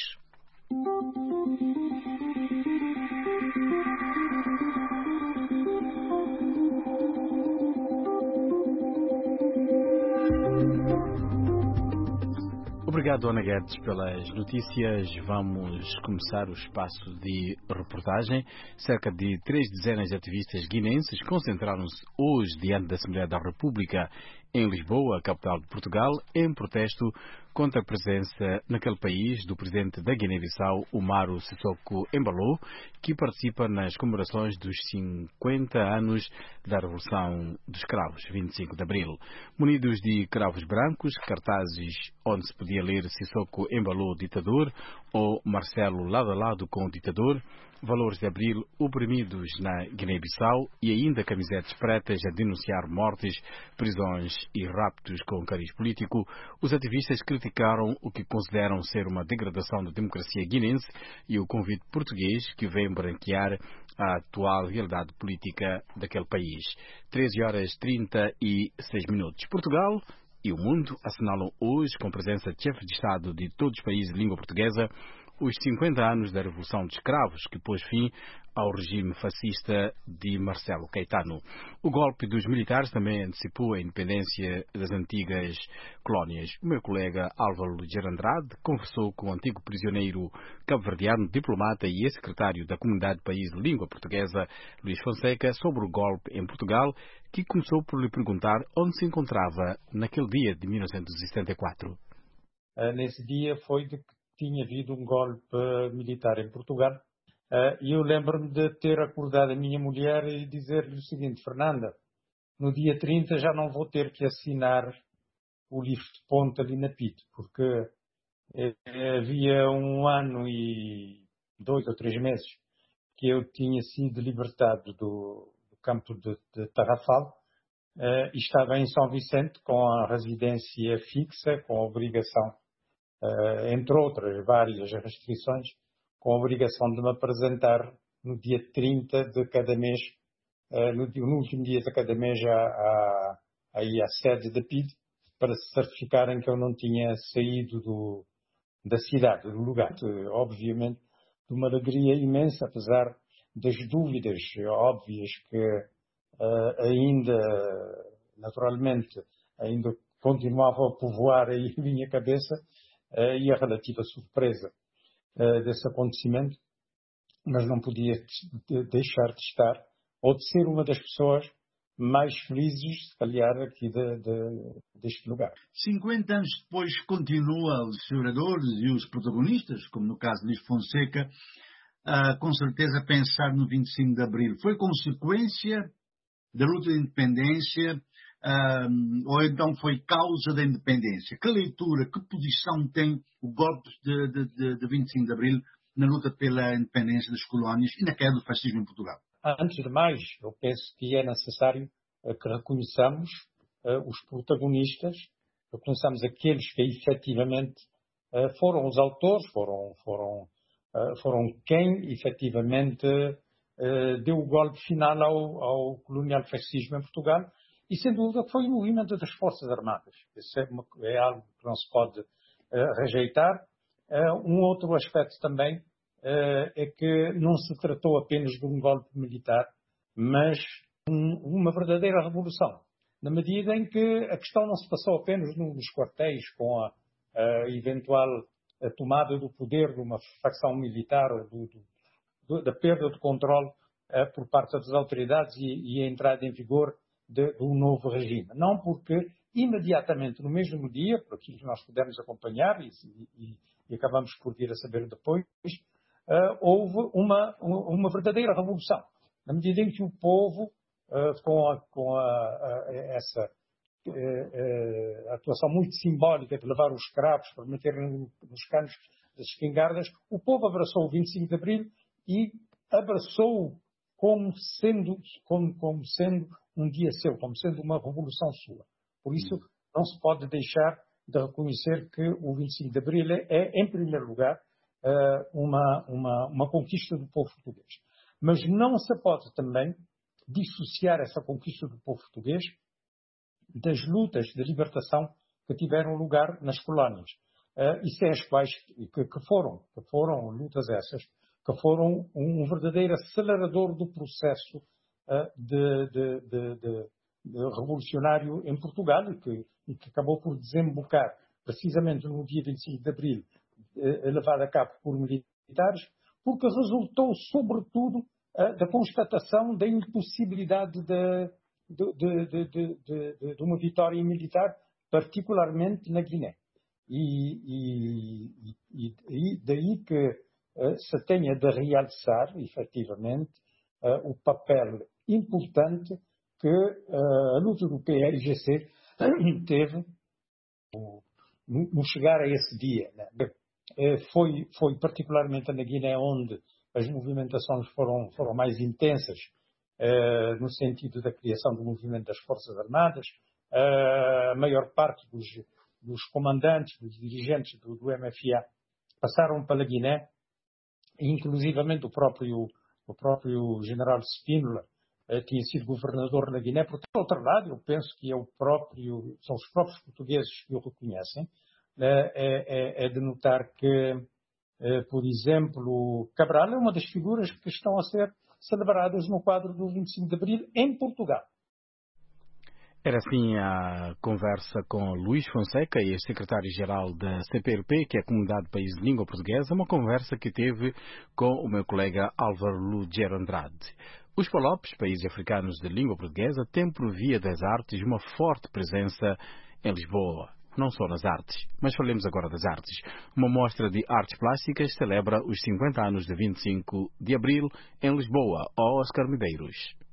Obrigado, Ana Guedes, pelas notícias. Vamos começar o espaço de reportagem. Cerca de 3 dezenas de ativistas guineenses concentraram-se hoje diante da Assembleia da República em Lisboa, capital de Portugal, em protesto contra a presença naquele país do presidente da Guiné-Bissau, Umaru Sissoko Embalo, que participa nas comemorações dos 50 anos da Revolução dos Cravos, 25 de abril. Munidos de cravos brancos, cartazes onde se podia ler Sissoko Embalo, ditador, ou Marcelo lado a lado com o ditador, valores de abril oprimidos na Guiné-Bissau e ainda camisetas pretas a denunciar mortes, prisões e raptos com cariz político, os ativistas criticaram o que consideram ser uma degradação da democracia guinense e o convite português que vem branquear a atual realidade política daquele país. 13h36. Portugal e o mundo assinalam hoje, com presença de chefes de Estado de todos os países de língua portuguesa, os 50 anos da Revolução dos Cravos, que pôs fim ao regime fascista de Marcelo Caetano. O golpe dos militares também antecipou a independência das antigas colónias. O meu colega Álvaro Ligeiro Andrade conversou com o antigo prisioneiro cabo-verdiano, diplomata e ex-secretário da Comunidade de Países de Língua Portuguesa, Luís Fonseca, sobre o golpe em Portugal, que começou por lhe perguntar onde se encontrava naquele dia de 1974. Nesse dia foi de que tinha havido um golpe militar em Portugal. E eu lembro-me de ter acordado a minha mulher e dizer-lhe o seguinte: Fernanda, no dia 30 já não vou ter que assinar o livro de ponto ali na PIT, porque havia 1 ano e 2 ou 3 meses que eu tinha sido libertado do campo de Tarrafal e estava em São Vicente com a residência fixa, com a obrigação, entre outras várias restrições, com a obrigação de me apresentar no dia 30 de cada mês, no último dia de cada mês, aí à sede da PID, para se certificarem que eu não tinha saído da cidade, do lugar. Obviamente, de uma alegria imensa, apesar das dúvidas óbvias que ainda, naturalmente, ainda continuavam a povoar aí a minha cabeça, e a relativa surpresa desse acontecimento, mas não podia deixar de estar, ou de ser uma das pessoas mais felizes, se calhar, aqui deste lugar. 50 anos depois continua os celeradores e os protagonistas, como no caso de Luís Fonseca, com certeza a pensar no 25 de Abril. Foi consequência da luta de independência, ou então foi causa da independência? Que leitura, que posição tem o golpe de 25 de Abril na luta pela independência das colónias e na queda do fascismo em Portugal? Antes de mais, eu penso que é necessário que reconheçamos os protagonistas, reconheçamos aqueles que efetivamente foram os autores, foram quem efetivamente deu o golpe final ao colonial fascismo em Portugal. E, sem dúvida, foi o movimento das Forças Armadas. Isso é algo que não se pode rejeitar. Um outro aspecto também é que não se tratou apenas de um golpe militar, mas uma verdadeira revolução. Na medida em que a questão não se passou apenas nos quartéis, com a eventual tomada do poder de uma facção militar, ou da perda de controle por parte das autoridades e a entrada em vigor de um novo regime. Não porque imediatamente no mesmo dia, por aquilo que nós pudemos acompanhar e acabamos por vir a saber depois, houve uma verdadeira revolução. Na medida em que o povo, com essa atuação muito simbólica de levar os escravos para meterem nos canos das espingardas, o povo abraçou o 25 de Abril e abraçou como sendo um dia seu, como sendo uma revolução sua. Por isso, não se pode deixar de reconhecer que o 25 de Abril é, em primeiro lugar, uma conquista do povo português. Mas não se pode também dissociar essa conquista do povo português das lutas de libertação que tiveram lugar nas colónias. E sem as quais, que foram lutas essas, que foram um verdadeiro acelerador do processo de revolucionário em Portugal e que acabou por desembocar precisamente no dia 25 de Abril, levado a cabo por militares, porque resultou sobretudo da constatação da impossibilidade de uma vitória militar, particularmente na Guiné. E daí que se tenha de realçar, efetivamente, o papel importante que a luta do PAIGC teve no chegar a esse dia. Né? Foi particularmente na Guiné onde as movimentações foram mais intensas, no sentido da criação do movimento das Forças Armadas. A maior parte dos comandantes, dos dirigentes do MFA passaram para a Guiné, inclusivamente o próprio general Spínola tinha sido governador na Guiné. Por outro lado, eu penso que são os próprios portugueses que o reconhecem. É de notar que, por exemplo, Cabral é uma das figuras que estão a ser celebradas no quadro do 25 de Abril em Portugal. Era assim a conversa com Luís Fonseca, ex-secretário-geral da CPLP, que é a Comunidade de Países de Língua Portuguesa, uma conversa que teve com o meu colega Álvaro Lugero Andrade. Os PALOPs, países africanos de língua portuguesa, têm por via das artes uma forte presença em Lisboa. Não só nas artes, mas falemos agora das artes. Uma mostra de artes plásticas celebra os 50 anos de 25 de Abril em Lisboa, Oscar Medeiros.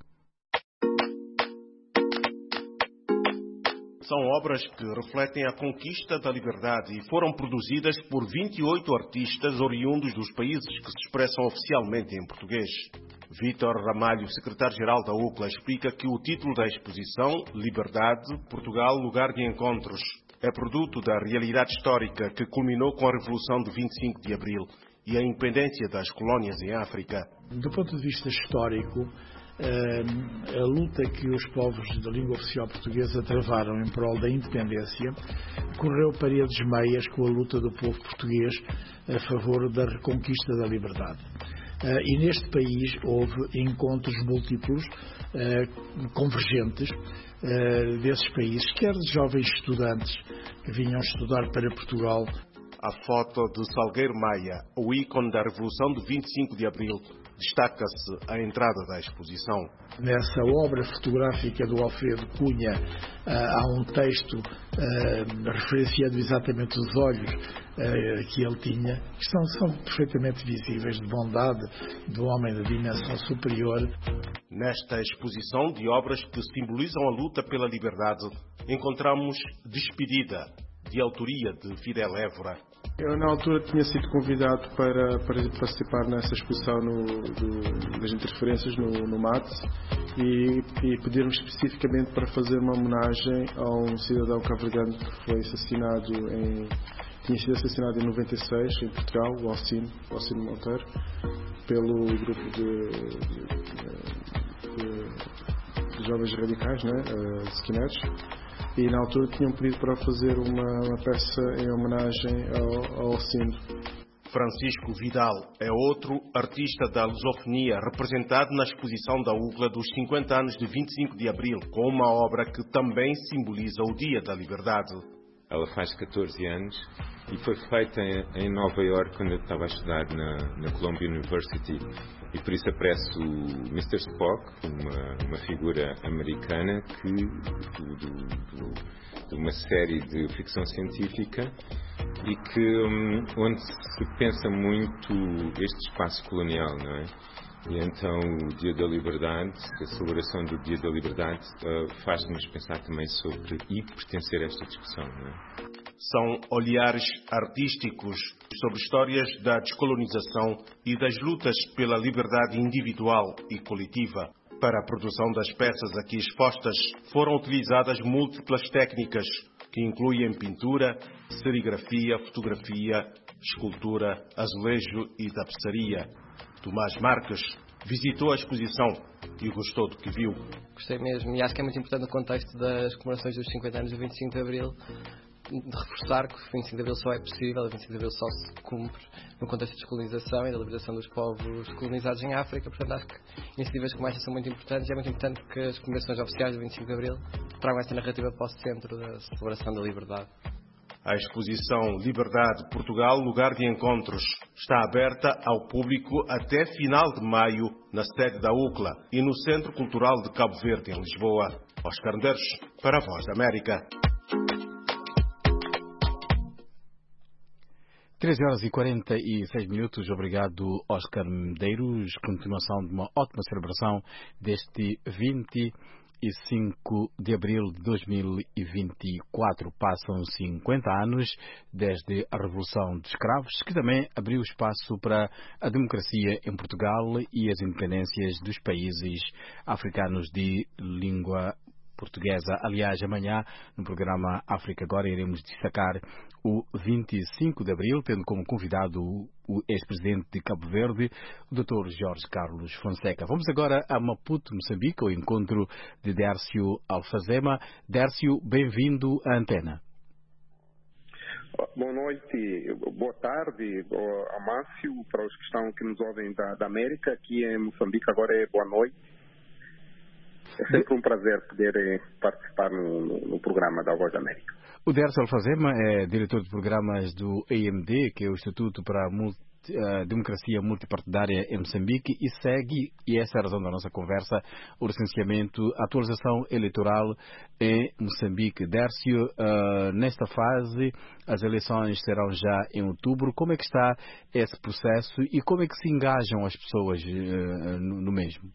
São obras que refletem a conquista da liberdade e foram produzidas por 28 artistas oriundos dos países que se expressam oficialmente em português. Vítor Ramalho, secretário-geral da UCLA, explica que o título da exposição, Liberdade, Portugal, Lugar de Encontros, é produto da realidade histórica que culminou com a Revolução de 25 de Abril e a independência das colónias em África. Do ponto de vista histórico, a luta que os povos da língua oficial portuguesa travaram em prol da independência correu paredes meias com a luta do povo português a favor da reconquista da liberdade. E neste país houve encontros múltiplos, convergentes, desses países, quer de jovens estudantes que vinham estudar para Portugal. A foto de Salgueiro Maia, o ícone da Revolução de 25 de Abril, destaca-se à entrada da exposição. Nessa obra fotográfica do Alfredo Cunha há um texto referenciando exatamente os olhos que ele tinha, que são perfeitamente visíveis, de bondade, do homem de dimensão superior. Nesta exposição de obras que simbolizam a luta pela liberdade, encontramos Despedida, de autoria de Fidel Évora. Eu, na altura, tinha sido convidado para participar nessa exposição das interferências no MAT e pediram-me especificamente para fazer uma homenagem a um cidadão cabo-verdiano que foi tinha sido assassinado em 96 em Portugal, o Alcino Monteiro, pelo grupo de jovens radicais, né, de skinheads. E na altura tinham pedido para fazer uma peça em homenagem ao Alcino. Francisco Vidal é outro artista da lusofonia representado na exposição da UCLA dos 50 anos de 25 de Abril, com uma obra que também simboliza o Dia da Liberdade. Ela faz 14 anos e foi feita em Nova York quando eu estava a estudar na Columbia University. E por isso aparece o Mr. Spock, uma figura americana de uma série de ficção científica e onde se pensa muito este espaço colonial, não é? E então o Dia da Liberdade, a celebração do Dia da Liberdade faz-nos pensar também sobre pertencer a esta discussão, não é? São olhares artísticos sobre histórias da descolonização e das lutas pela liberdade individual e coletiva. Para a produção das peças aqui expostas, foram utilizadas múltiplas técnicas, que incluem pintura, serigrafia, fotografia, escultura, azulejo e tapeçaria. Tomás Marques visitou a exposição e gostou do que viu. Gostei mesmo, e acho que é muito importante no contexto das comemorações dos 50 anos do 25 de Abril, de reforçar que o 25 de Abril só é possível, o 25 de Abril só se cumpre no contexto de descolonização e da libertação dos povos colonizados em África. Portanto, acho que iniciativas como esta são muito importantes e é muito importante que as comemorações oficiais do 25 de Abril tragam esta narrativa para o centro da celebração da liberdade. A exposição Liberdade Portugal, lugar de encontros, está aberta ao público até final de maio na sede da UCLA e no Centro Cultural de Cabo Verde, em Lisboa. Oscar Medeiros, para a Voz da América. 13h46. Obrigado, Oscar Medeiros. Continuação de uma ótima celebração deste 25 de abril de 2024. Passam 50 anos desde a Revolução dos Escravos, que também abriu espaço para a democracia em Portugal e as independências dos países africanos de língua portuguesa. Aliás, amanhã, no programa África Agora, iremos destacar o 25 de abril, tendo como convidado o ex-presidente de Cabo Verde, o Dr. Jorge Carlos Fonseca. Vamos agora a Maputo, Moçambique, ao encontro de Dércio Alfazema. Dércio, bem-vindo à antena. Boa noite, boa tarde, Amácio, para os que nos ouvem da América. Aqui em Moçambique agora é boa noite. É sempre um prazer poder participar no programa da Voz da América. O Dércio Alfazema é diretor de programas do AMD, que é o Instituto para a Democracia Multipartidária em Moçambique, e segue, e essa é a razão da nossa conversa, o recenseamento, a atualização eleitoral em Moçambique. Dércio, nesta fase, as eleições serão já em outubro. Como é que está esse processo e como é que se engajam as pessoas no mesmo?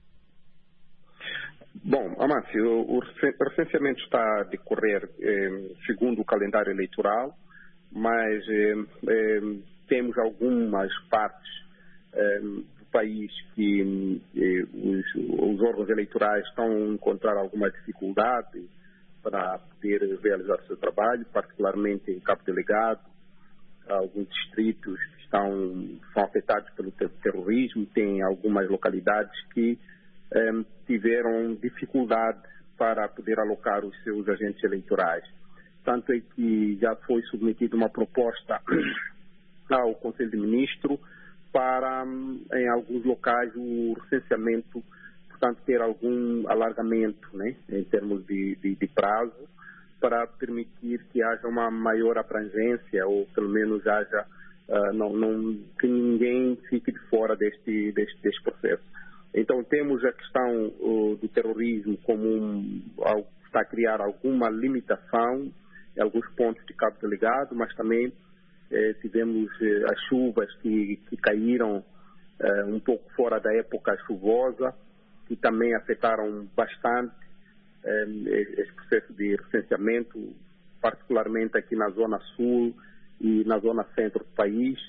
Bom, Amácio, o recenseamento está a decorrer segundo o calendário eleitoral, mas temos algumas partes do país que os órgãos eleitorais estão a encontrar alguma dificuldade para poder realizar o seu trabalho, particularmente em Cabo Delgado, alguns distritos que são afetados pelo terrorismo, tem algumas localidades que tiveram dificuldade para poder alocar os seus agentes eleitorais. Tanto é que já foi submetida uma proposta ao Conselho de Ministros para, em alguns locais, o recenseamento, portanto, ter algum alargamento, né, em termos de prazo, para permitir que haja uma maior abrangência, ou pelo menos haja, que ninguém fique de fora deste processo. Então, temos a questão do terrorismo como está a criar alguma limitação em alguns pontos de Cabo Delgado, mas também tivemos as chuvas que caíram um pouco fora da época chuvosa, que também afetaram bastante esse processo de recenseamento, particularmente aqui na zona sul e na zona centro do país.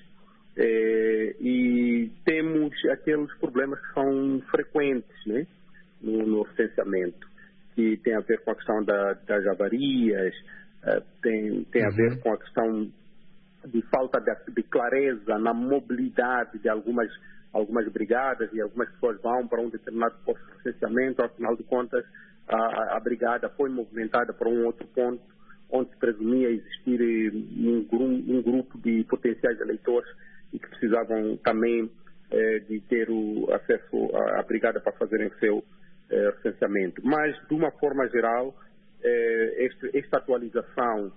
E temos aqueles problemas que são frequentes, né, no recenseamento, que tem a ver com a questão das avarias, tem a ver com a questão de falta de clareza na mobilidade de algumas brigadas, e algumas pessoas vão para um determinado posto de recenseamento, afinal de contas a brigada foi movimentada para um outro ponto onde se presumia existir um grupo de potenciais eleitores e que precisavam também de ter o acesso à brigada para fazerem o seu recenseamento. Mas, de uma forma geral, esta atualização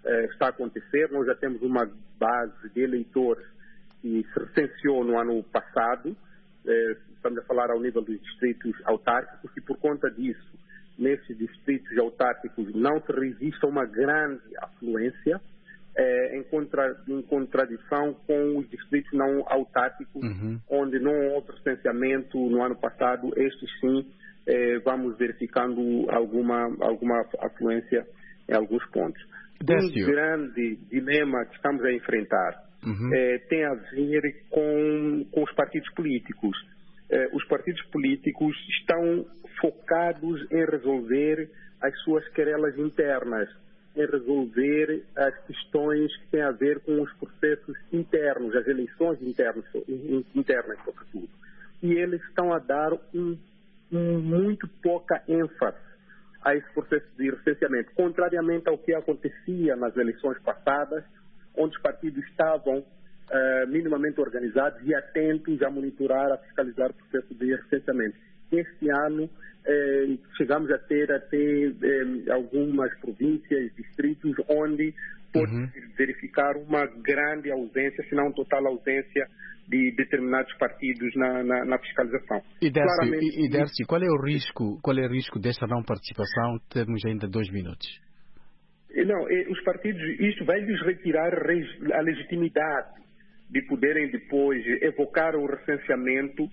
está a acontecer. Nós já temos uma base de eleitores que se recenseou no ano passado. Estamos a falar ao nível dos distritos autárquicos e, por conta disso, nesses distritos autárquicos não se registra uma grande afluência, em contradição com os distritos não autárquicos, onde não houve recenseamento no ano passado. Estes sim, vamos verificando alguma afluência em alguns pontos. Um grande dilema que estamos a enfrentar tem a ver com os partidos políticos. Os partidos políticos estão focados em resolver as suas querelas internas, em resolver as questões que têm a ver com os processos internos, as eleições internas sobretudo. E eles estão a dar muito pouca ênfase a esse processo de recenseamento, contrariamente ao que acontecia nas eleições passadas, onde os partidos estavam minimamente organizados e atentos a monitorar, a fiscalizar o processo de recenseamento. Este ano chegamos a ter algumas províncias, distritos, onde pode-se verificar uma grande ausência, se não total ausência, de determinados partidos na fiscalização. E Dércio, qual é o risco desta não participação? Temos ainda 2 minutos. Não, os partidos, isto vai lhes retirar a legitimidade de poderem depois evocar o recenseamento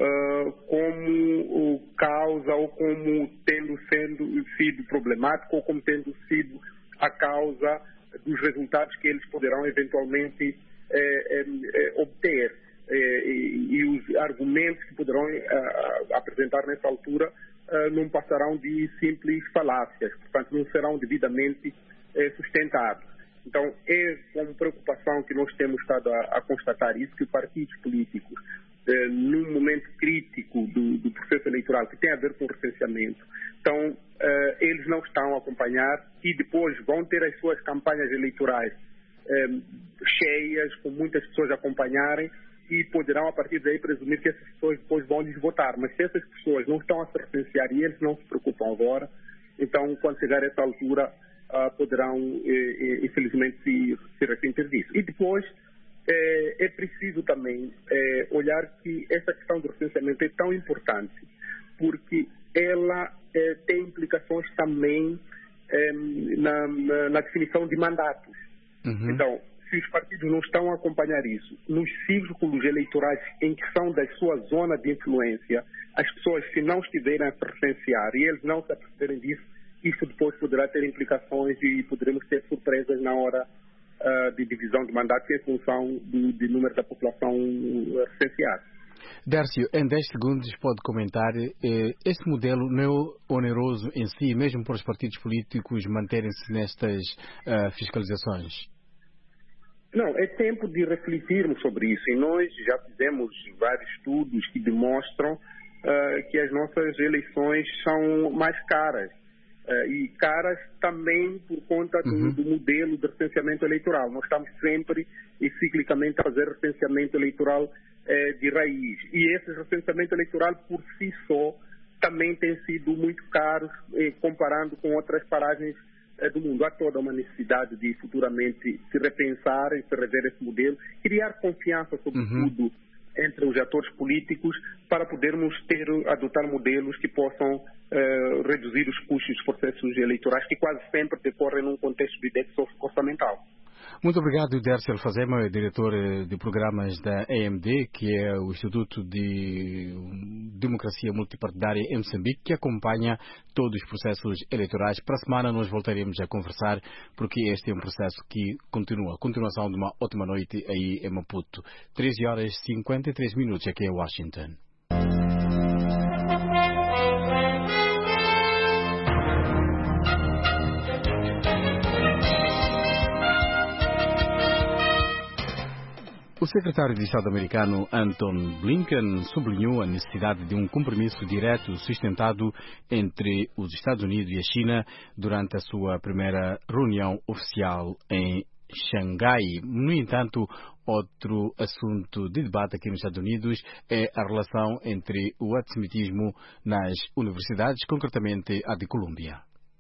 como causa ou como tendo sido problemático ou como tendo sido a causa dos resultados que eles poderão eventualmente obter. E os argumentos que poderão apresentar nessa altura não passarão de simples falácias, portanto não serão devidamente sustentados. Então é com preocupação que nós temos estado a constatar isso, que os partidos políticos, num momento crítico do processo eleitoral que tem a ver com o recenseamento, então eles não estão a acompanhar e depois vão ter as suas campanhas eleitorais cheias, com muitas pessoas a acompanharem, e poderão a partir daí presumir que essas pessoas depois vão lhes votar. Mas se essas pessoas não estão a se recensear e eles não se preocupam agora, então quando chegar a essa altura poderão infelizmente se arrepender disso. E depois é preciso também olhar que essa questão do recenseamento é tão importante porque ela tem implicações também na definição de mandatos. Então, se os partidos não estão a acompanhar isso, nos círculos eleitorais em que são da sua zona de influência, as pessoas, se não estiverem a se recensear e eles não se aperceberem disso, isso depois poderá ter implicações e poderemos ter surpresas na hora de divisão de mandatos em função do número da população recenseada. Dércio, em 10 segundos pode comentar, este modelo não é oneroso em si, mesmo para os partidos políticos manterem-se nestas fiscalizações? Não, é tempo de refletirmos sobre isso e nós já fizemos vários estudos que demonstram que as nossas eleições são mais caras. E caras também por conta do modelo de recenseamento eleitoral. Nós estamos sempre e ciclicamente a fazer recenseamento eleitoral de raiz. E esse recenseamento eleitoral por si só também tem sido muito caro comparando com outras paragens do mundo. Há toda uma necessidade de futuramente se repensar e se rever esse modelo, criar confiança sobretudo entre os atores políticos para podermos adotar modelos que possam reduzir os custos dos processos eleitorais que quase sempre decorrem num contexto de déficit orçamental. Muito obrigado, Dércio Alfazema, diretor de programas da EMD, que é o Instituto de Democracia Multipartidária em Moçambique, que acompanha todos os processos eleitorais. Para a semana nós voltaremos a conversar, porque este é um processo que continua. Continuação de uma ótima noite aí em Maputo. 13h53 aqui em Washington. O secretário de Estado americano Anton Blinken sublinhou a necessidade de um compromisso direto sustentado entre os Estados Unidos e a China durante a sua primeira reunião oficial em Xangai. No entanto, outro assunto de debate aqui nos Estados Unidos é a relação entre o antissemitismo nas universidades, concretamente a de Colômbia.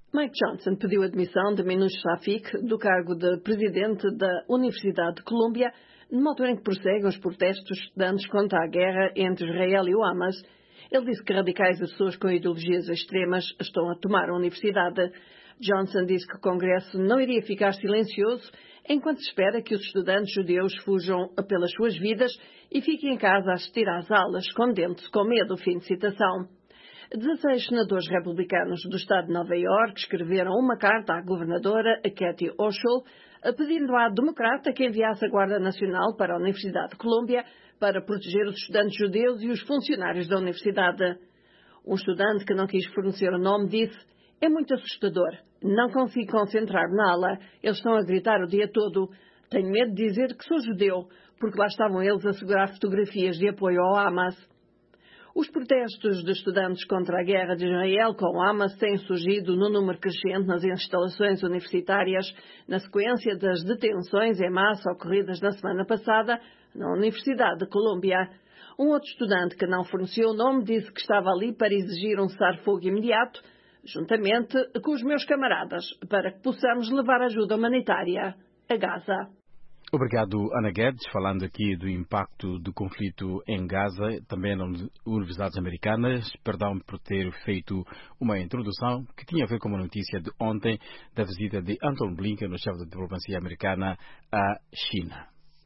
Mike Johnson pediu a demissão de Minouche Shafik do cargo de presidente da Universidade de Colômbia, numa altura em que prosseguem os protestos dos estudantes contra a guerra entre Israel e o Hamas. Ele disse que radicais e pessoas com ideologias extremas estão a tomar a universidade. Johnson disse que o Congresso não iria ficar silencioso enquanto espera que os estudantes judeus fujam pelas suas vidas e fiquem em casa a assistir às aulas, escondendo-se com medo. Fim de citação. 16 senadores republicanos do estado de Nova Iorque escreveram uma carta à governadora Kathy Hochul pedindo à democrata que enviasse a Guarda Nacional para a Universidade de Colômbia para proteger os estudantes judeus e os funcionários da universidade. Um estudante que não quis fornecer o nome disse: "É muito assustador. Não consigo concentrar-me na aula. Eles estão a gritar o dia todo. Tenho medo de dizer que sou judeu, porque lá estavam eles a segurar fotografias de apoio ao Hamas." Os protestos de estudantes contra a guerra de Israel com o Hamas têm surgido num número crescente nas instalações universitárias, na sequência das detenções em massa ocorridas na semana passada na Universidade de Colômbia. Um outro estudante que não forneceu o nome disse que estava ali para exigir um cessar-fogo imediato, juntamente com os meus camaradas, para que possamos levar ajuda humanitária a Gaza. Obrigado, Ana Guedes, falando aqui do impacto do conflito em Gaza, também nas universidades americanas. Perdão por ter feito uma introdução que tinha a ver com uma notícia de ontem da visita de Anthony Blinken, o chefe da diplomacia americana, à China.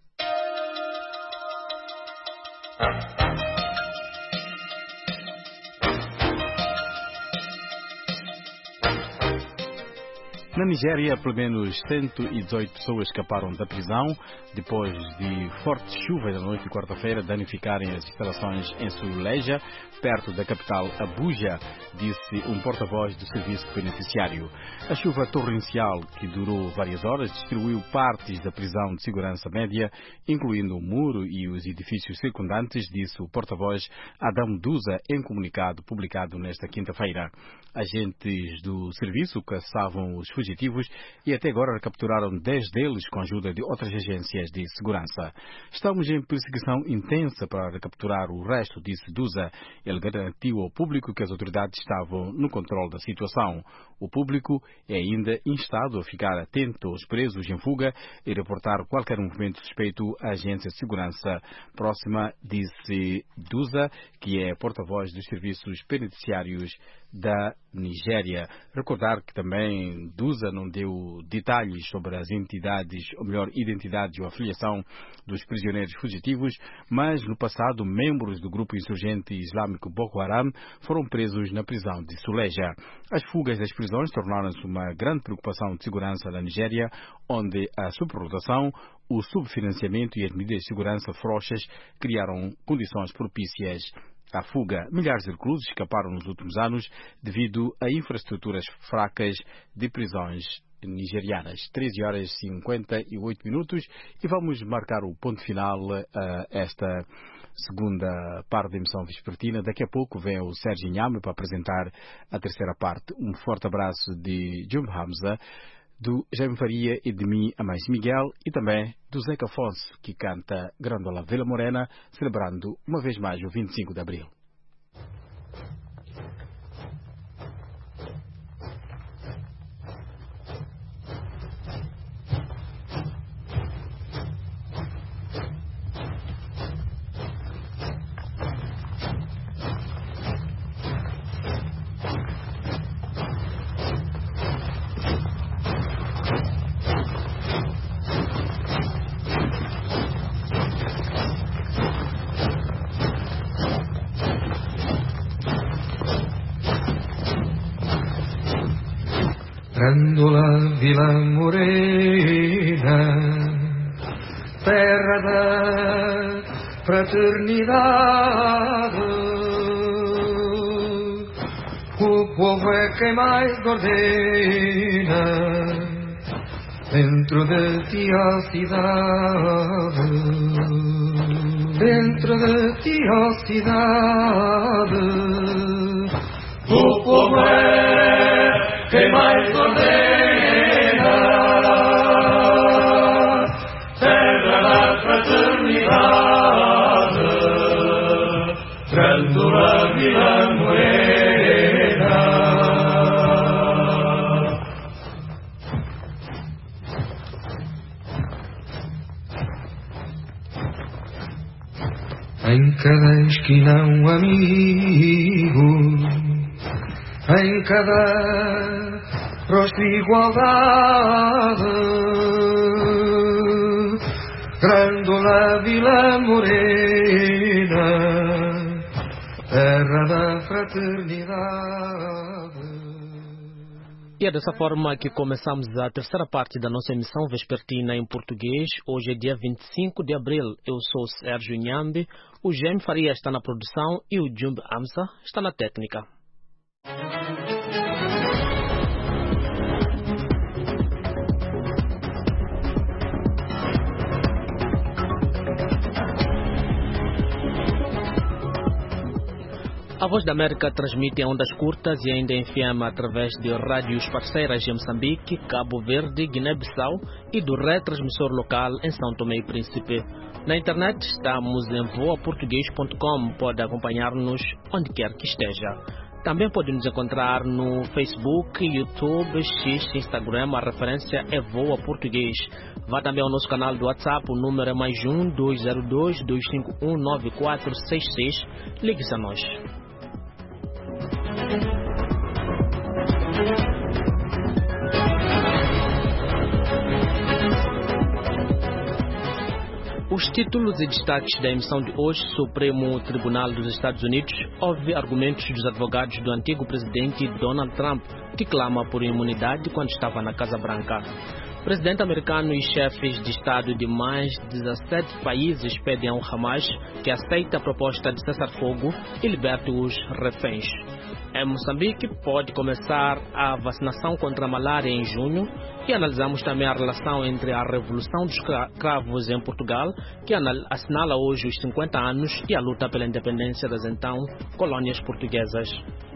Na Nigéria, pelo menos 118 pessoas escaparam da prisão depois de fortes chuvas na noite de quarta-feira danificarem as instalações em Suleja, perto da capital Abuja, disse um porta-voz do serviço penitenciário. A chuva torrencial, que durou várias horas, destruiu partes da prisão de segurança média, incluindo o muro e os edifícios circundantes, disse o porta-voz Adam Duza em comunicado publicado nesta quinta-feira. Agentes do serviço caçavam os fugitivos e até agora capturaram 10 deles com a ajuda de outras agências de segurança. Estamos em perseguição intensa para recapturar o resto, disse Duza. Ele garantiu ao público que as autoridades estavam no controle da situação. O público é ainda instado a ficar atento aos presos em fuga e reportar qualquer movimento suspeito à agência de segurança próxima, disse Duza, que é porta-voz dos serviços penitenciários da Nigéria. Recordar que também Duza não deu detalhes sobre as entidades, ou melhor, identidades ou afiliação dos prisioneiros fugitivos, mas no passado membros do grupo insurgente islâmico Boko Haram foram presos na prisão de Suleja. As fugas das prisões tornaram-se uma grande preocupação de segurança da Nigéria, onde a superlotação, o subfinanciamento e as medidas de segurança frouxas criaram condições propícias à fuga. Milhares de reclusos escaparam nos últimos anos devido a infraestruturas fracas de prisões nigerianas. 13 horas e 58 minutos e vamos marcar o ponto final a esta segunda parte da emissão vespertina. Daqui a pouco vem o Sérgio Nhame para apresentar a terceira parte. Um forte abraço de Jum Hamza, do Jaime Faria e de mim, a mais Miguel, e também do Zeca Afonso, que canta Grandola Vila Morena, celebrando uma vez mais o 25 de abril. Grândola Vila Morena, terra da fraternidade, o povo é quem mais ordena dentro de ti a cidade, dentro de ti a cidade, o povo é quem mais ordena, terra da fraternidade, Grândola Vila Morena. Em cada esquina um amigo, em cada rosto igualdade, Grândola Vila Morena, terra da fraternidade. E é dessa forma que começamos a terceira parte da nossa emissão vespertina em português. Hoje é dia 25 de abril. Eu sou o Sérgio Nhambi, o Jaime Faria está na produção e o Jumbe Amsa está na técnica. A Voz da América transmite em ondas curtas e ainda em FM através de rádios parceiras em Moçambique, Cabo Verde, Guiné-Bissau e do retransmissor local em São Tomé e Príncipe. Na internet estamos em voaportugues.com, pode acompanhar-nos onde quer que esteja. Também pode nos encontrar no Facebook, YouTube, X, Instagram, a referência é Voa Português. Vá também ao nosso canal do WhatsApp, o número é +1 202 251 9466. Ligue-se a nós. Os títulos e destaques da emissão de hoje: Supremo Tribunal dos Estados Unidos ouve argumentos dos advogados do antigo presidente Donald Trump, que clama por imunidade quando estava na Casa Branca. Presidente americano e chefes de Estado de mais 17 países pedem ao Hamas que aceite a proposta de cessar-fogo e liberte os reféns. Em Moçambique, pode começar a vacinação contra a malária em junho e analisamos também a relação entre a Revolução dos Cravos em Portugal, que assinala hoje os 50 anos, e a luta pela independência das então colônias portuguesas.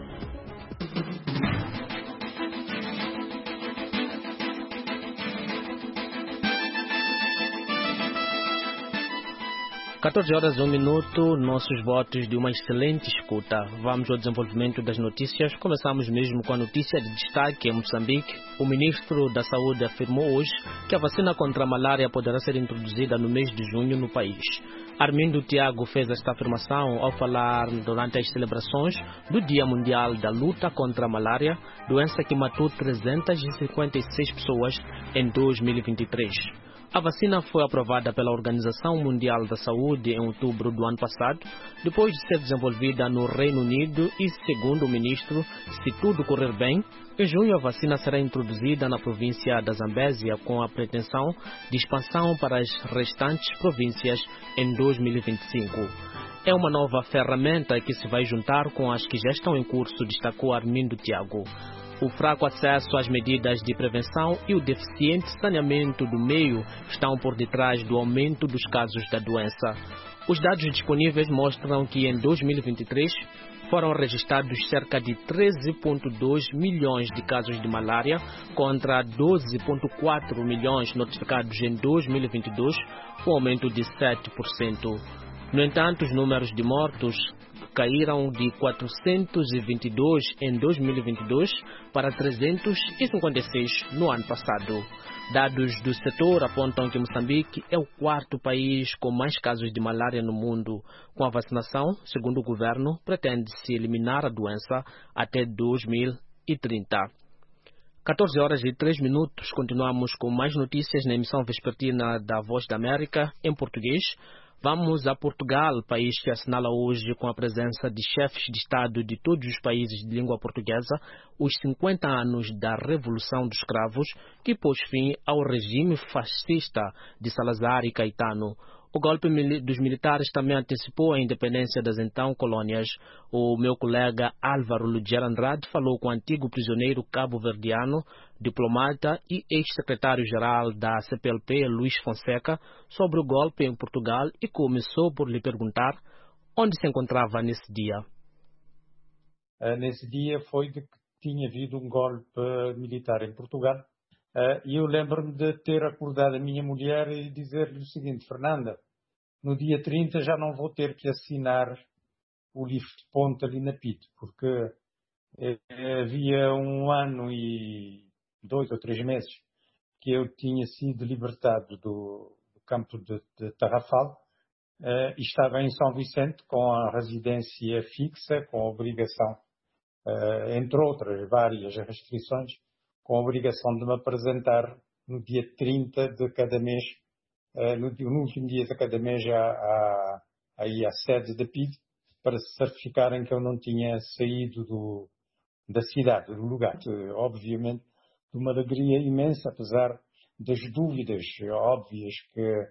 (14h01), nossos votos de uma excelente escuta. Vamos ao desenvolvimento das notícias. Começamos mesmo com a notícia de destaque em Moçambique. O ministro da Saúde afirmou hoje que a vacina contra a malária poderá ser introduzida no mês de junho no país. Armindo Tiago fez esta afirmação ao falar durante as celebrações do Dia Mundial da Luta contra a Malária, doença que matou 356 pessoas em 2023. A vacina foi aprovada pela Organização Mundial da Saúde em outubro do ano passado, depois de ser desenvolvida no Reino Unido e, segundo o ministro, se tudo correr bem, em junho a vacina será introduzida na província da Zambésia com a pretensão de expansão para as restantes províncias em 2025. É uma nova ferramenta que se vai juntar com as que já estão em curso, destacou Armindo Tiago. O fraco acesso às medidas de prevenção e o deficiente saneamento do meio estão por detrás do aumento dos casos da doença. Os dados disponíveis mostram que em 2023 foram registrados cerca de 13,2 milhões de casos de malária contra 12,4 milhões notificados em 2022, um aumento de 7%. No entanto, os números de mortos caíram de 422 em 2022 para 356 no ano passado. Dados do setor apontam que Moçambique é o quarto país com mais casos de malária no mundo. Com a vacinação, segundo o governo, pretende-se eliminar a doença até 2030. 14h03, continuamos com mais notícias na emissão vespertina da Voz da América em português. Vamos a Portugal, país que assinala hoje, com a presença de chefes de Estado de todos os países de língua portuguesa, os 50 anos da Revolução dos Cravos, que pôs fim ao regime fascista de Salazar e Caetano. O golpe dos militares também antecipou a independência das então colônias. O meu colega Álvaro Ludier Andrade falou com o antigo prisioneiro cabo-verdiano, diplomata e ex-secretário-geral da CPLP, Luís Fonseca, sobre o golpe em Portugal e começou por lhe perguntar onde se encontrava nesse dia. Nesse dia foi de que tinha havido um golpe militar em Portugal. E eu lembro-me de ter acordado a minha mulher e dizer-lhe o seguinte: Fernanda, no dia 30 já não vou ter que assinar o livro de ponto ali na PIT, porque havia 1 ano e 2 ou 3 meses que eu tinha sido libertado do campo de Tarrafal e estava em São Vicente com a residência fixa, com a obrigação, entre outras várias restrições, com a obrigação de me apresentar no dia 30 de cada mês, no último dia de cada mês, aí à sede da PID, para se certificarem que eu não tinha saído da cidade, do lugar. Obviamente, de uma alegria imensa, apesar das dúvidas óbvias que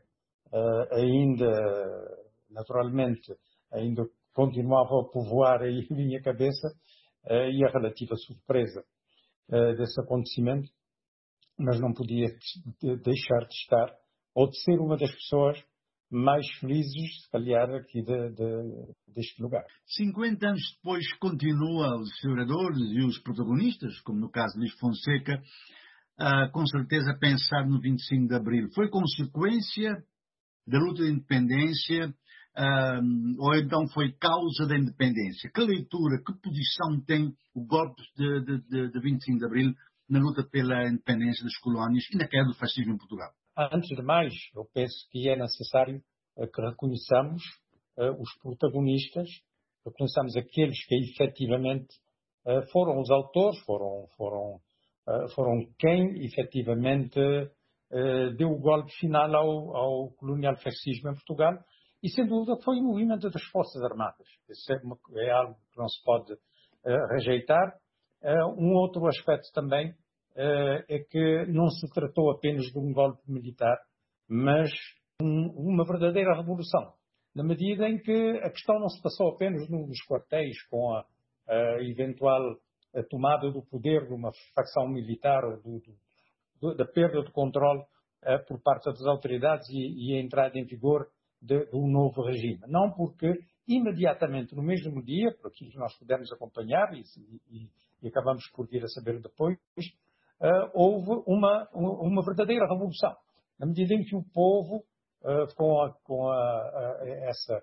naturalmente, ainda continuava a povoar aí a minha cabeça, e a relativa surpresa desse acontecimento, mas não podia deixar de estar, ou de ser uma das pessoas mais felizes, se calhar, aqui deste lugar. 50 anos depois, continua os oradores e os protagonistas, como no caso de Luís Fonseca, com certeza a pensar no 25 de Abril. Foi consequência da luta de independência, ou então foi causa da independência? Que leitura, que posição tem o golpe de 25 de Abril na luta pela independência das colónias e na queda do fascismo em Portugal? Antes de mais, eu penso que é necessário que reconheçamos os protagonistas, reconheçamos aqueles que efetivamente foram os autores, foram quem efetivamente deu o golpe final ao colonial fascismo em Portugal, e sem dúvida foi o movimento das Forças Armadas. Isso é algo que não se pode rejeitar. Um outro aspecto também é que não se tratou apenas de um golpe militar, mas uma verdadeira revolução, na medida em que a questão não se passou apenas nos quartéis com a eventual tomada do poder de uma facção militar, ou da perda de controle por parte das autoridades e a entrada em vigor de um novo regime. Não, porque imediatamente, no mesmo dia, por aquilo que nós pudemos acompanhar e acabamos por vir a saber depois, houve uma verdadeira revolução, na medida em que o povo, com essa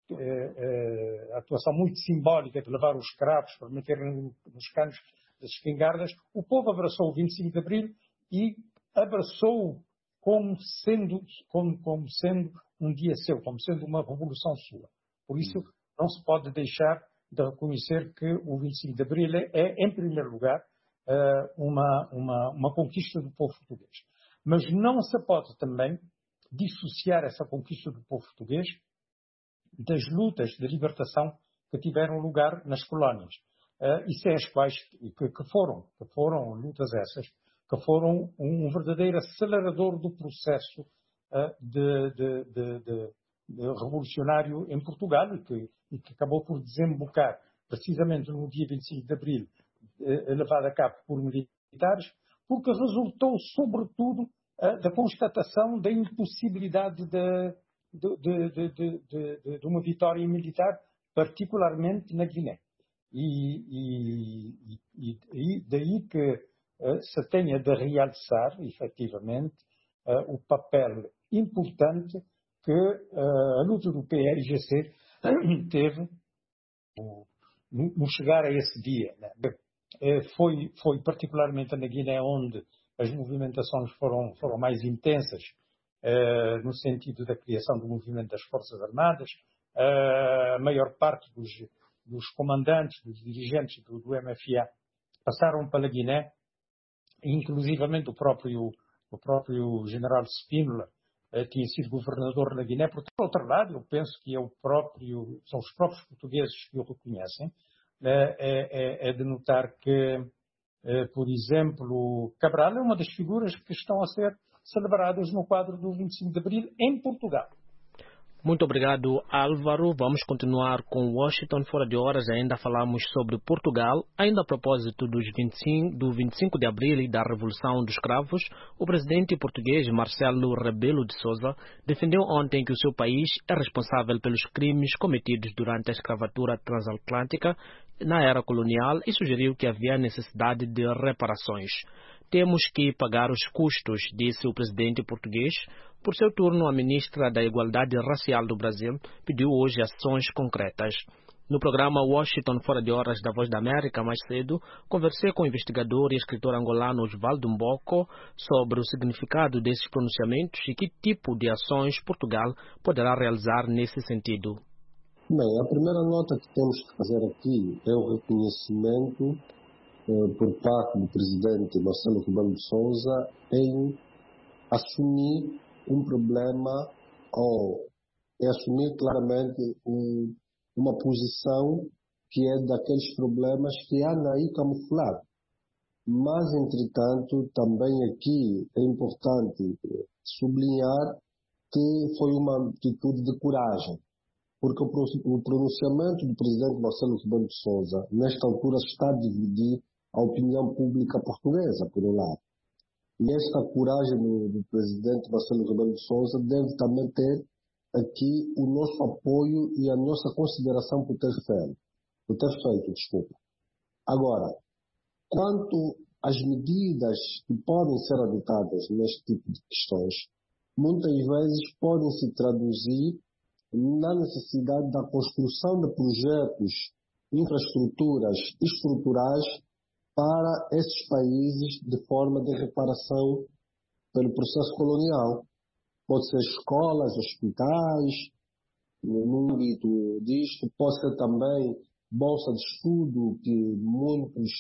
atuação muito simbólica de levar os escravos para meter nos canos das espingardas, o povo abraçou o 25 de Abril e abraçou como sendo um dia seu, como sendo uma revolução sua. Por isso, não se pode deixar de reconhecer que o 25 de Abril é, em primeiro lugar, uma conquista do povo português. Mas não se pode também dissociar essa conquista do povo português das lutas de libertação que tiveram lugar nas colónias. Que foram lutas essas, que foram um verdadeiro acelerador do processo revolucionário em Portugal e que acabou por desembocar precisamente no dia 25 de Abril, levado a cabo por militares, porque resultou sobretudo da constatação da impossibilidade de uma vitória militar, particularmente na Guiné. E daí que se tenha de realçar, efetivamente, o papel importante que a luta do PRGC teve no chegar a esse dia. Foi particularmente na Guiné onde as movimentações foram mais intensas, no sentido da criação do movimento das Forças Armadas. A maior parte dos comandantes, dos dirigentes do MFA passaram pela Guiné, inclusivamente o próprio general Spínola tinha sido governador da Guiné. Por outro lado, eu penso que são os próprios portugueses que o reconhecem. É de notar que, por exemplo, Cabral é uma das figuras que estão a ser celebradas no quadro do 25 de Abril em Portugal. Muito obrigado, Álvaro. Vamos continuar com Washington. Fora de horas ainda falamos sobre Portugal. Ainda a propósito do 25 de Abril e da Revolução dos Cravos, o presidente português Marcelo Rebelo de Sousa defendeu ontem que o seu país é responsável pelos crimes cometidos durante a escravatura transatlântica na era colonial e sugeriu que havia necessidade de reparações. Temos que pagar os custos, disse o presidente português. Por seu turno, a ministra da Igualdade Racial do Brasil pediu hoje ações concretas. No programa Washington Fora de Horas da Voz da América, mais cedo, conversei com o investigador e escritor angolano Osvaldo Mboko sobre o significado desses pronunciamentos e que tipo de ações Portugal poderá realizar nesse sentido. Bem, a primeira nota que temos que fazer aqui é o reconhecimento por parte do presidente Marcelo Rebelo de Sousa em assumir um problema ou assumir claramente uma posição que é daqueles problemas que há aí camuflado. Mas, entretanto, também aqui é importante sublinhar que foi uma atitude de coragem, porque o pronunciamento do presidente Marcelo Rebelo de Sousa, nesta altura, está a dividir a opinião pública portuguesa, por um lado. E esta coragem do presidente Marcelo Rebelo de Sousa deve também ter aqui o nosso apoio e a nossa consideração por ter feito. Agora, quanto às medidas que podem ser adotadas neste tipo de questões, muitas vezes podem se traduzir na necessidade da construção de projetos, infraestruturas estruturais para esses países de forma de reparação pelo processo colonial. Pode ser escolas, hospitais, no âmbito disto, pode ser também bolsa de estudo que muitos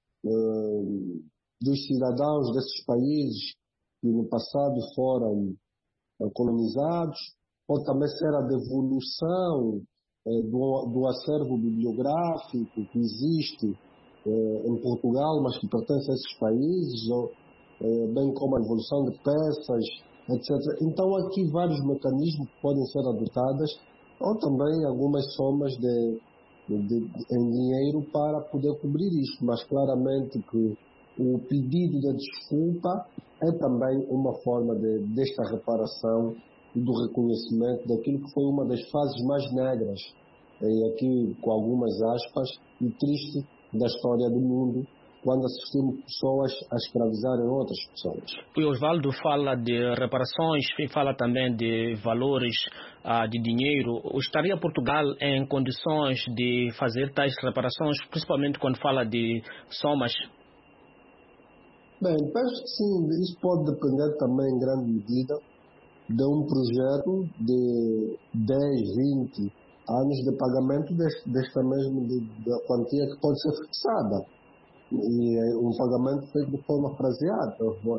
dos cidadãos desses países que no passado foram colonizados, pode também ser a devolução do acervo bibliográfico que existe em Portugal, mas que pertence a esses países, bem como a devolução de peças, etc. Então, aqui vários mecanismos que podem ser adotados, ou também algumas somas em dinheiro para poder cobrir isto, mas claramente que o pedido de desculpa é também uma forma desta reparação e do reconhecimento daquilo que foi uma das fases mais negras, e aqui com algumas aspas, e triste da história do mundo, quando assistimos pessoas a escravizarem outras pessoas. O Osvaldo fala de reparações e fala também de valores de dinheiro. Estaria Portugal em condições de fazer tais reparações, principalmente quando fala de somas? Bem, penso que sim. Isso pode depender também em grande medida de um projeto de 10, 20 anos de pagamento desta mesma da quantia que pode ser fixada. E um pagamento feito de forma faseada.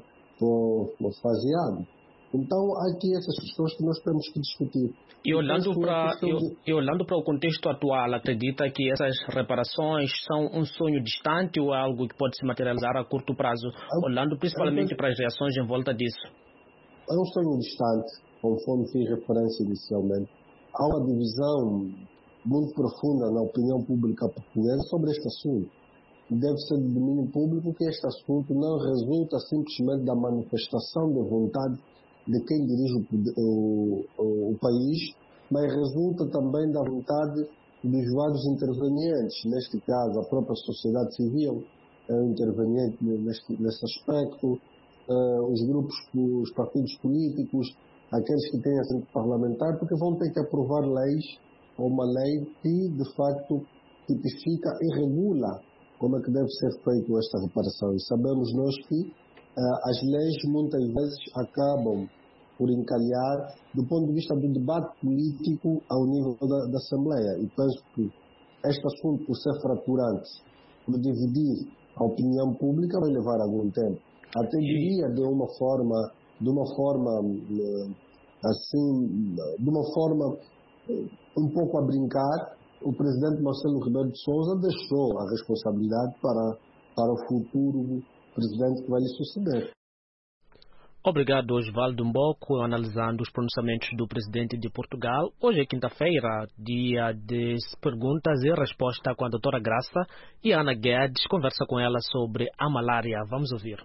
Então, há aqui essas questões que nós temos que discutir. E olhando para o contexto atual, acredita que essas reparações são um sonho distante ou é algo que pode se materializar a curto prazo, olhando principalmente para as reações em volta disso? É um sonho distante, conforme fiz referência inicialmente. Há uma divisão muito profunda na opinião pública portuguesa sobre este assunto. Deve ser de domínio público que este assunto não resulta simplesmente da manifestação de vontade de quem dirige o país, mas resulta também da vontade dos vários intervenientes. Neste caso, a própria sociedade civil é um interveniente nesse aspecto, os grupos, os partidos políticos, aqueles que têm assento parlamentar, porque vão ter que aprovar leis, ou uma lei que, de facto, tipifica e regula como é que deve ser feita esta reparação. E sabemos nós que as leis muitas vezes acabam por encalhar do ponto de vista do debate político ao nível da Assembleia. E penso que este assunto, por ser fraturante, por dividir a opinião pública, vai levar algum tempo. Até diria de uma forma um pouco a brincar, o presidente Marcelo Rebelo de Sousa deixou a responsabilidade para o futuro presidente que vai lhe suceder. Obrigado, Osvaldo Mboko, analisando os pronunciamentos do presidente de Portugal. Hoje é quinta-feira, dia de perguntas e respostas com a doutora Graça, e a Ana Guedes conversa com ela sobre a malária. Vamos ouvir.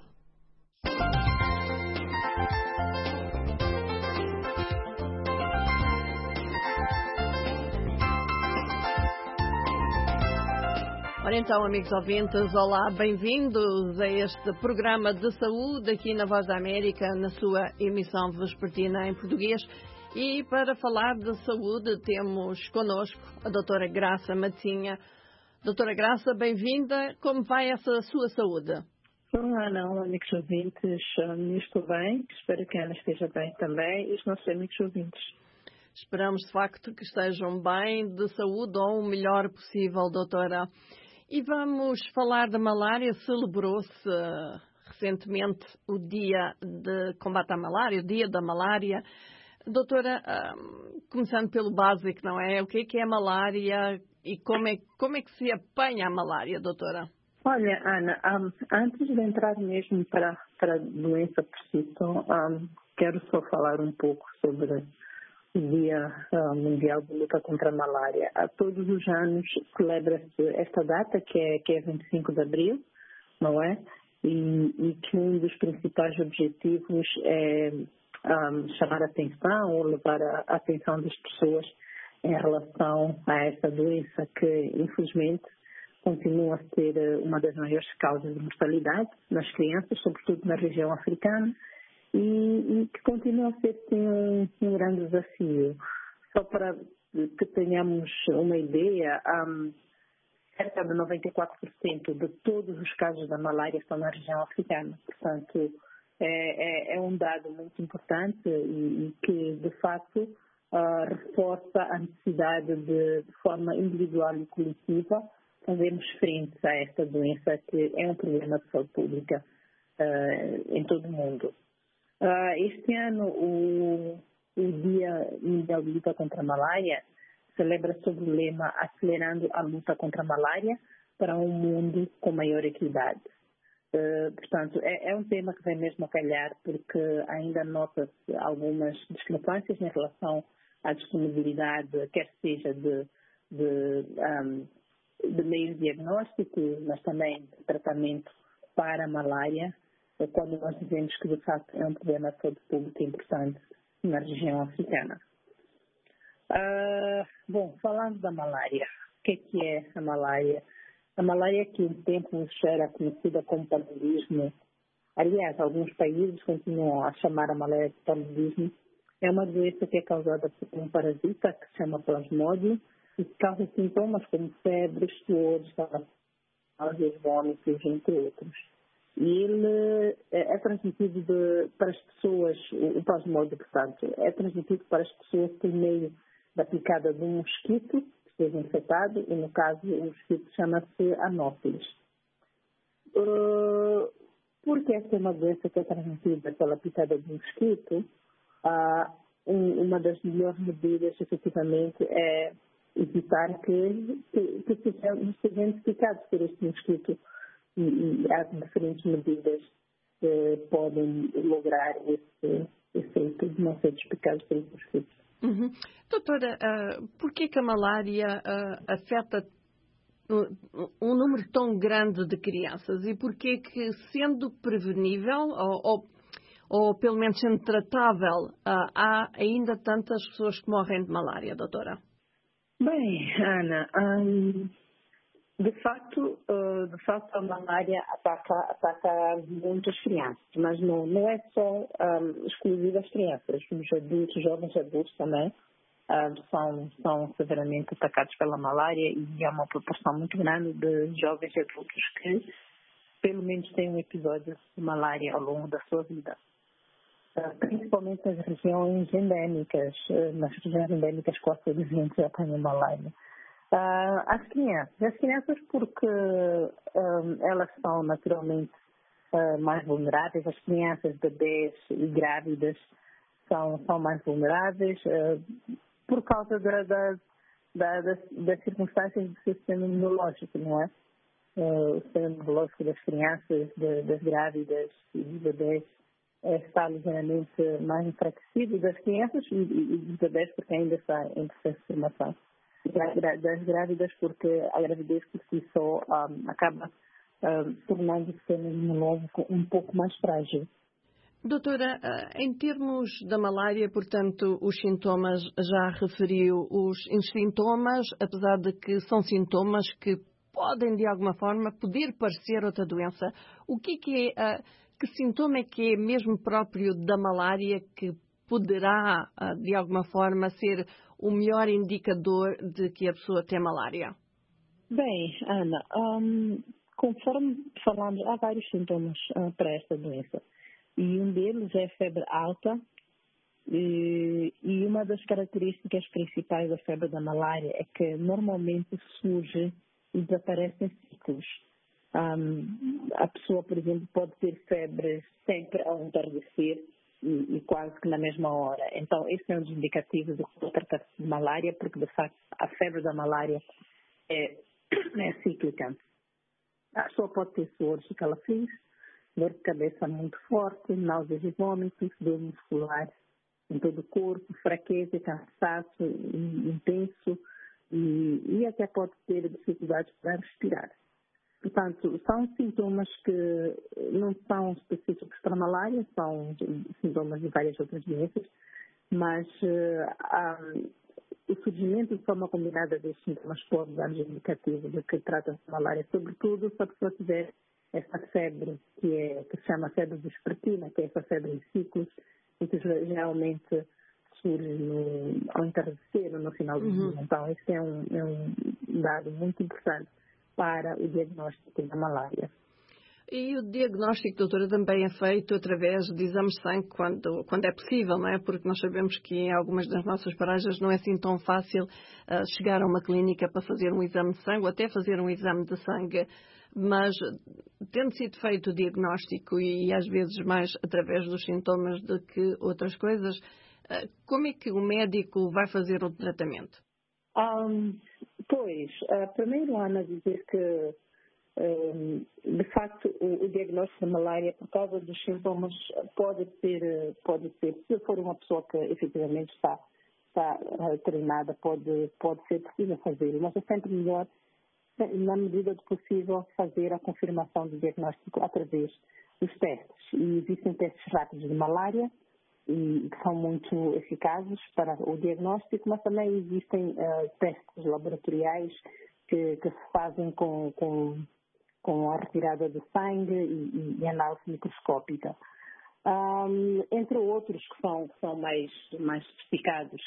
Ora então, amigos ouvintes, olá, bem-vindos a este programa de saúde aqui na Voz da América, na sua emissão vespertina em português. E para falar de saúde temos connosco a doutora Graça Matinha. Doutora Graça, bem-vinda. Como vai essa sua saúde? Olá, Ana, amigos ouvintes. Estou bem, espero que a Ana esteja bem também e os nossos amigos ouvintes. Esperamos, de facto, que estejam bem, de saúde ou o melhor possível, doutora. E vamos falar da malária. Celebrou-se recentemente o Dia de Combate à Malária, o Dia da Malária. Doutora, começando pelo básico, não é? O que é a malária e como é que se apanha a malária, doutora? Olha, Ana, antes de entrar mesmo para a doença por si só, quero só falar um pouco sobre o Dia Mundial de Luta contra a Malária. Todos os anos celebra-se esta data, que é 25 de abril, não é? E que um dos principais objetivos é chamar a atenção ou levar a atenção das pessoas em relação a essa doença que, infelizmente, continua a ser uma das maiores causas de mortalidade nas crianças, sobretudo na região africana, e que continua a ser sim, um grande desafio. Só para que tenhamos uma ideia, cerca de 94% de todos os casos da malária estão na região africana. Portanto, é um dado muito importante e que, de facto, reforça a necessidade de forma individual e coletiva, fazermos frente a esta doença que é um problema de saúde pública em todo o mundo. Este ano, o Dia Mundial de Luta contra a Malária celebra sob o lema Acelerando a Luta contra a Malária para um mundo com maior equidade. Portanto, é um tema que vem mesmo a calhar porque ainda nota-se algumas discrepâncias em relação à disponibilidade, quer seja de meios de diagnóstico, mas também de tratamento para a malária, quando nós dizemos que, de facto, é um problema de saúde pública importante na região africana. Bom, falando da malária, o que é a malária? A malária, que um tempo era conhecida como paludismo, aliás, alguns países continuam a chamar a malária de paludismo, é uma doença que é causada por um parasita que se chama plasmódio e que causa sintomas como febre, suores, náuseas, vômitos, entre outros. E ele é transmitido para as pessoas, o plasmódio, portanto, é transmitido para as pessoas por meio da picada de um mosquito que esteja infectado, e no caso o mosquito chama-se anófilis. Porque esta é uma doença que é transmitida pela picada de um mosquito, uma das melhores medidas, efetivamente, é evitar que sejam identificados por este mosquito. E há diferentes medidas que podem lograr esse efeito de não ser picados pelos mosquitos. Uhum. Doutora, por que a malária afeta um número tão grande de crianças e por que, sendo prevenível ou pelo menos sendo tratável, há ainda tantas pessoas que morrem de malária, doutora? Bem, Ana, de facto a malária ataca muitas crianças, mas não é só exclusiva às crianças. Os adultos, jovens adultos também são severamente atacados pela malária e há uma proporção muito grande de jovens adultos que pelo menos têm um episódio de malária ao longo da sua vida. Principalmente nas regiões endêmicas, quase todos eles apanham malária. As crianças porque elas são naturalmente mais vulneráveis, as crianças, bebês e grávidas são mais vulneráveis por causa das circunstâncias do sistema imunológico, não é? O sistema imunológico das crianças, das grávidas e dos bebês está ligeiramente mais enfraquecido das crianças e dos bebês porque ainda está em processo de formação. Das grávidas porque a gravidez por si só acaba tornando o sistema imunológico um pouco mais frágil. Doutora, em termos da malária, portanto, os sintomas, já referiu os sintomas, apesar de que são sintomas que podem, de alguma forma, poder parecer outra doença. O que sintoma é que é mesmo próprio da malária que poderá, de alguma forma, ser o melhor indicador de que a pessoa tem malária? Bem, Ana, conforme falamos, há vários sintomas para esta doença. E um deles é febre alta. E uma das características principais da febre da malária é que normalmente surge e desaparece em ciclos. A pessoa, por exemplo, pode ter febre sempre ao entardecer e quase que na mesma hora. Então, esse é um dos indicativos de que tratar-se de malária, porque, de facto, a febre da malária é cíclica. A pessoa pode ter suores e calafrios, dor de cabeça muito forte, náuseas e vômitos, dor muscular em todo o corpo, fraqueza, cansaço intenso e até pode ter dificuldades para respirar. Portanto, são sintomas que não são específicos para a malária, são sintomas de várias outras doenças, mas o surgimento de forma combinada destes sintomas pode dar indicativo de que trata-se de malária, sobretudo se a pessoa tiver essa febre que se chama febre vespertina, que é essa febre em ciclos, e que geralmente surge ao entardecer ou no final do dia. Então, esse é um dado muito importante para o diagnóstico da malária. E o diagnóstico, doutora, também é feito através de exames de sangue quando é possível, não é? Porque nós sabemos que em algumas das nossas paragens não é assim tão fácil chegar a uma clínica para fazer um exame de sangue ou até fazer um exame de sangue. Mas, tendo sido feito o diagnóstico e às vezes mais através dos sintomas do que outras coisas, como é que o médico vai fazer o tratamento? Primeiro, Ana, dizer que de facto o diagnóstico da malária, por causa dos sintomas, pode ser, se for uma pessoa que efetivamente está treinada, pode ser possível fazer, mas é sempre melhor, na medida do possível, fazer a confirmação do diagnóstico através dos testes. E existem testes rápidos de malária, e que são muito eficazes para o diagnóstico, mas também existem testes laboratoriais que se fazem com a retirada de sangue e análise microscópica. Entre outros que são mais sofisticados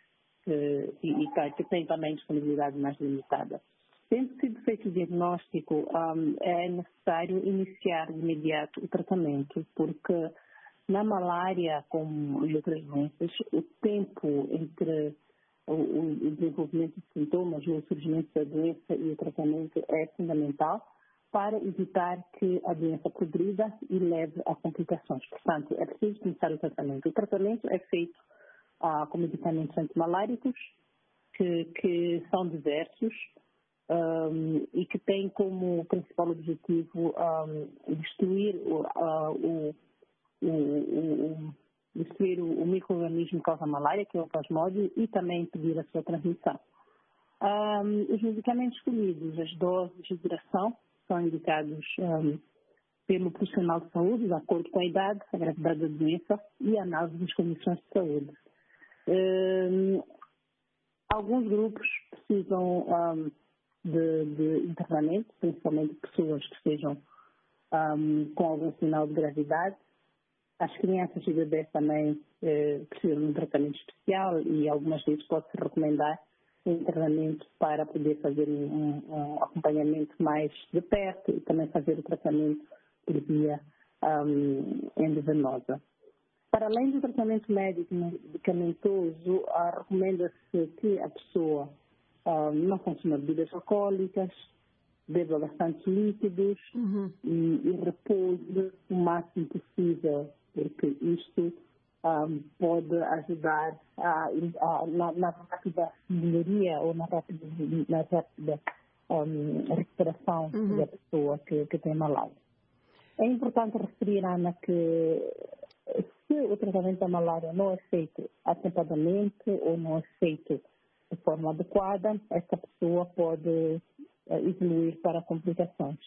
que têm também disponibilidade mais limitada. Tendo sido feito o diagnóstico, é necessário iniciar de imediato o tratamento, porque na malária, como em outras doenças, o tempo entre o desenvolvimento de sintomas, o surgimento da doença e o tratamento é fundamental para evitar que a doença progrida e leve a complicações. Portanto, é preciso começar o tratamento. O tratamento é feito com medicamentos antimaláricos, que são diversos e que têm como principal objetivo destruir o micro-organismo que causa a malária, que é o plasmódio, e também impedir a sua transmissão. Os medicamentos escolhidos, as doses de duração, são indicados pelo profissional de saúde, de acordo com a idade, a gravidade da doença e a análise das condições de saúde. Alguns grupos precisam de internamento, principalmente pessoas que estejam com algum sinal de gravidade. As crianças e bebês também precisam de um tratamento especial e algumas vezes pode-se recomendar um internamento para poder fazer um acompanhamento mais de perto e também fazer o tratamento por via endovenosa. Para além do tratamento médico medicamentoso, recomenda-se que a pessoa não consuma bebidas alcoólicas, beba bastante líquidos e repouse o máximo possível, porque isto pode ajudar na rápida melhoria ou na rápida recuperação da pessoa que tem malária. É importante referir, Ana, que se o tratamento da malária não é feito atempadamente ou não é feito de forma adequada, essa pessoa pode evoluir para complicações.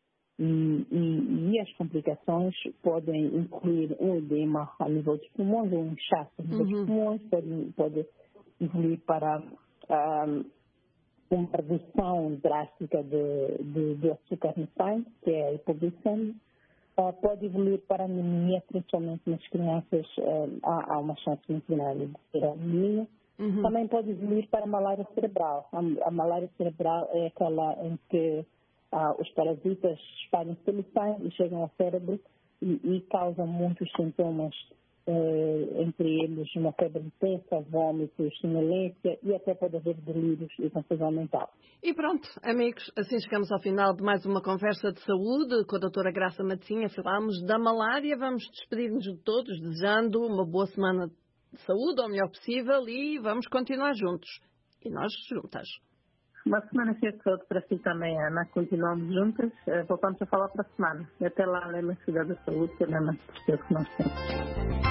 E as complicações podem incluir um edema a nível dos pulmões, ou um inchaço a nível dos pulmões, pode evoluir para uma redução drástica de açúcar no sangue, que é a hipoglicemia, pode evoluir para anemia, principalmente nas crianças. Há uma chance muito grande de ter anemia. Também pode evoluir para a malária cerebral. A malária cerebral é aquela em que os parasitas espalham-se pelo sangue e chegam ao cérebro e causam muitos sintomas, entre eles uma febre intensa, vômitos, sonolência e até pode haver delírios e confusão mental. E pronto, amigos, assim chegamos ao final de mais uma conversa de saúde com a doutora Graça Matosinha. Falámos da malária, vamos despedir-nos de todos, desejando uma boa semana de saúde, ao melhor possível, e vamos continuar juntos. E nós juntas. Uma semana cheia de saúde para si também, Ana. Continuamos juntas. Voltamos a falar para a semana. E até lá, lembra-se de cuidar da saúde, que é a mais preciosa que nós temos.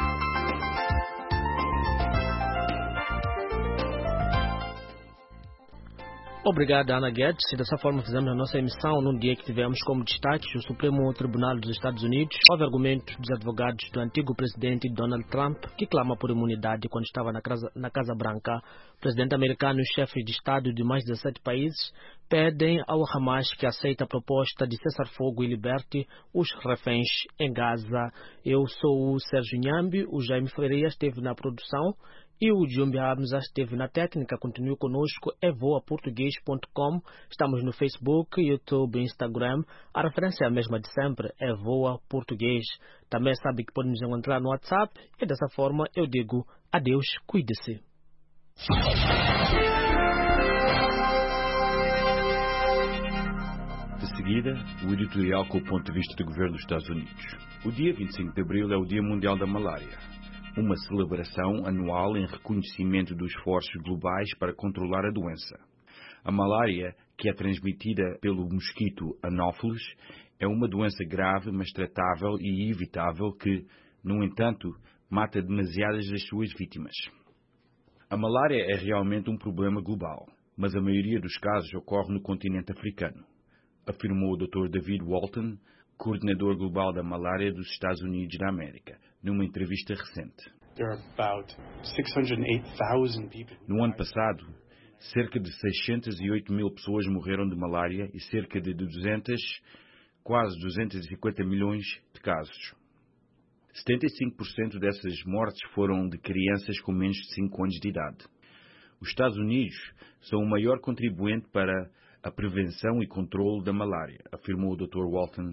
Obrigado, Ana Guedes. E dessa forma fizemos a nossa emissão num dia que tivemos como destaque o Supremo Tribunal dos Estados Unidos. Houve argumentos dos advogados do antigo presidente Donald Trump, que clama por imunidade quando estava na Casa Branca. O presidente americano e os chefes de Estado de mais de 17 países pedem ao Hamas que aceite a proposta de cessar-fogo e liberte os reféns em Gaza. Eu sou o Sérgio Nhambi, o Jaime Ferreira esteve na produção e o Jumbi Hamza esteve na técnica. Continue conosco, é voaportuguês.com. Estamos no Facebook, YouTube e Instagram. A referência é a mesma de sempre, é Voa Português. Também sabe que pode nos encontrar no WhatsApp. E dessa forma eu digo adeus, cuide-se. De seguida, o editorial com o ponto de vista do governo dos Estados Unidos. O dia 25 de abril é o Dia Mundial da Malária, uma celebração anual em reconhecimento dos esforços globais para controlar a doença. A malária, que é transmitida pelo mosquito Anopheles, é uma doença grave, mas tratável e evitável que, no entanto, mata demasiadas das suas vítimas. A malária é realmente um problema global, mas a maioria dos casos ocorre no continente africano, afirmou o Dr. David Walton, coordenador global da malária dos Estados Unidos da América, numa entrevista recente. No ano passado, cerca de 608 mil pessoas morreram de malária e cerca de quase 250 milhões de casos. 75% dessas mortes foram de crianças com menos de 5 anos de idade. Os Estados Unidos são o maior contribuinte para a prevenção e controle da malária, afirmou o Dr. Walton.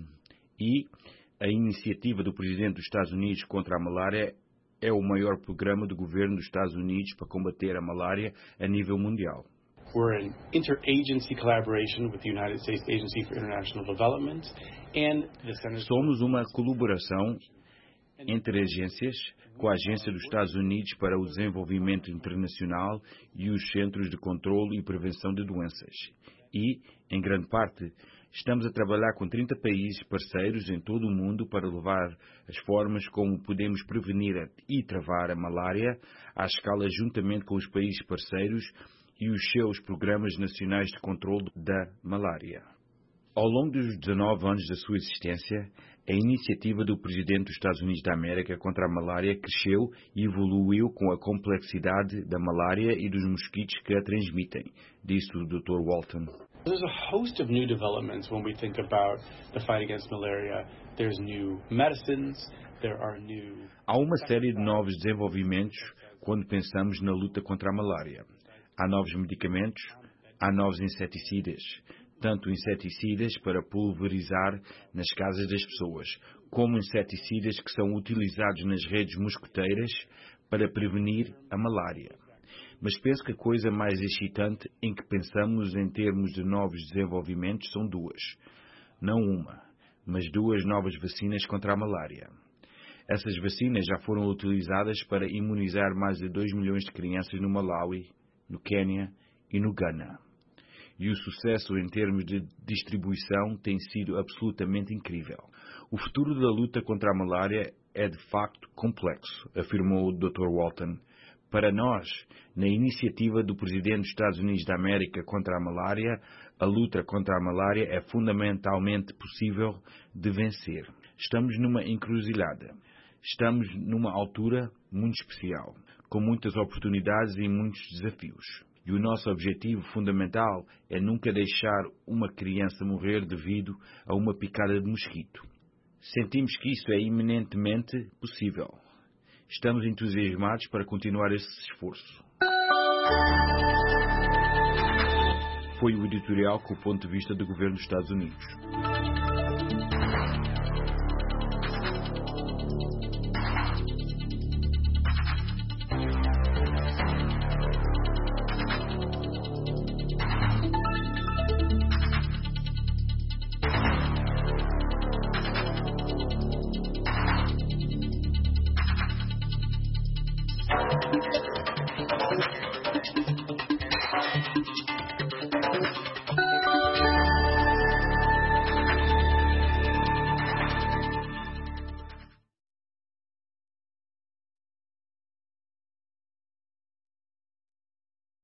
E a iniciativa do Presidente dos Estados Unidos contra a malária é o maior programa do governo dos Estados Unidos para combater a malária a nível mundial. We're an interagency collaboration with the United States Agency for International Development and the Centers. Somos uma colaboração entre agências, com a Agência dos Estados Unidos para o Desenvolvimento Internacional e os Centros de Controlo e Prevenção de Doenças. E, em grande parte, estamos a trabalhar com 30 países parceiros em todo o mundo para levar as formas como podemos prevenir e travar a malária à escala juntamente com os países parceiros e os seus programas nacionais de controle da malária. Ao longo dos 19 anos da sua existência, a iniciativa do Presidente dos Estados Unidos da América contra a malária cresceu e evoluiu com a complexidade da malária e dos mosquitos que a transmitem, disse o Dr. Walton. There's a host of new developments when we think about the fight against malaria. There's new medicines, there are new... Há uma série de novos desenvolvimentos quando pensamos na luta contra a malária. Há novos medicamentos, há novos inseticidas, tanto inseticidas para pulverizar nas casas das pessoas, como inseticidas que são utilizados nas redes mosquiteiras para prevenir a malária. Mas penso que a coisa mais excitante em que pensamos em termos de novos desenvolvimentos são duas. Não uma, mas 2 novas vacinas contra a malária. Essas vacinas já foram utilizadas para imunizar mais de 2 milhões de crianças no Malawi, no Quênia e no Ghana. E o sucesso em termos de distribuição tem sido absolutamente incrível. O futuro da luta contra a malária é de facto complexo, afirmou o Dr. Walton. Para nós, na iniciativa do Presidente dos Estados Unidos da América contra a malária, a luta contra a malária é fundamentalmente possível de vencer. Estamos numa encruzilhada. Estamos numa altura muito especial, com muitas oportunidades e muitos desafios. E o nosso objetivo fundamental é nunca deixar uma criança morrer devido a uma picada de mosquito. Sentimos que isso é iminentemente possível. Estamos entusiasmados para continuar esse esforço. Foi o editorial com o ponto de vista do governo dos Estados Unidos.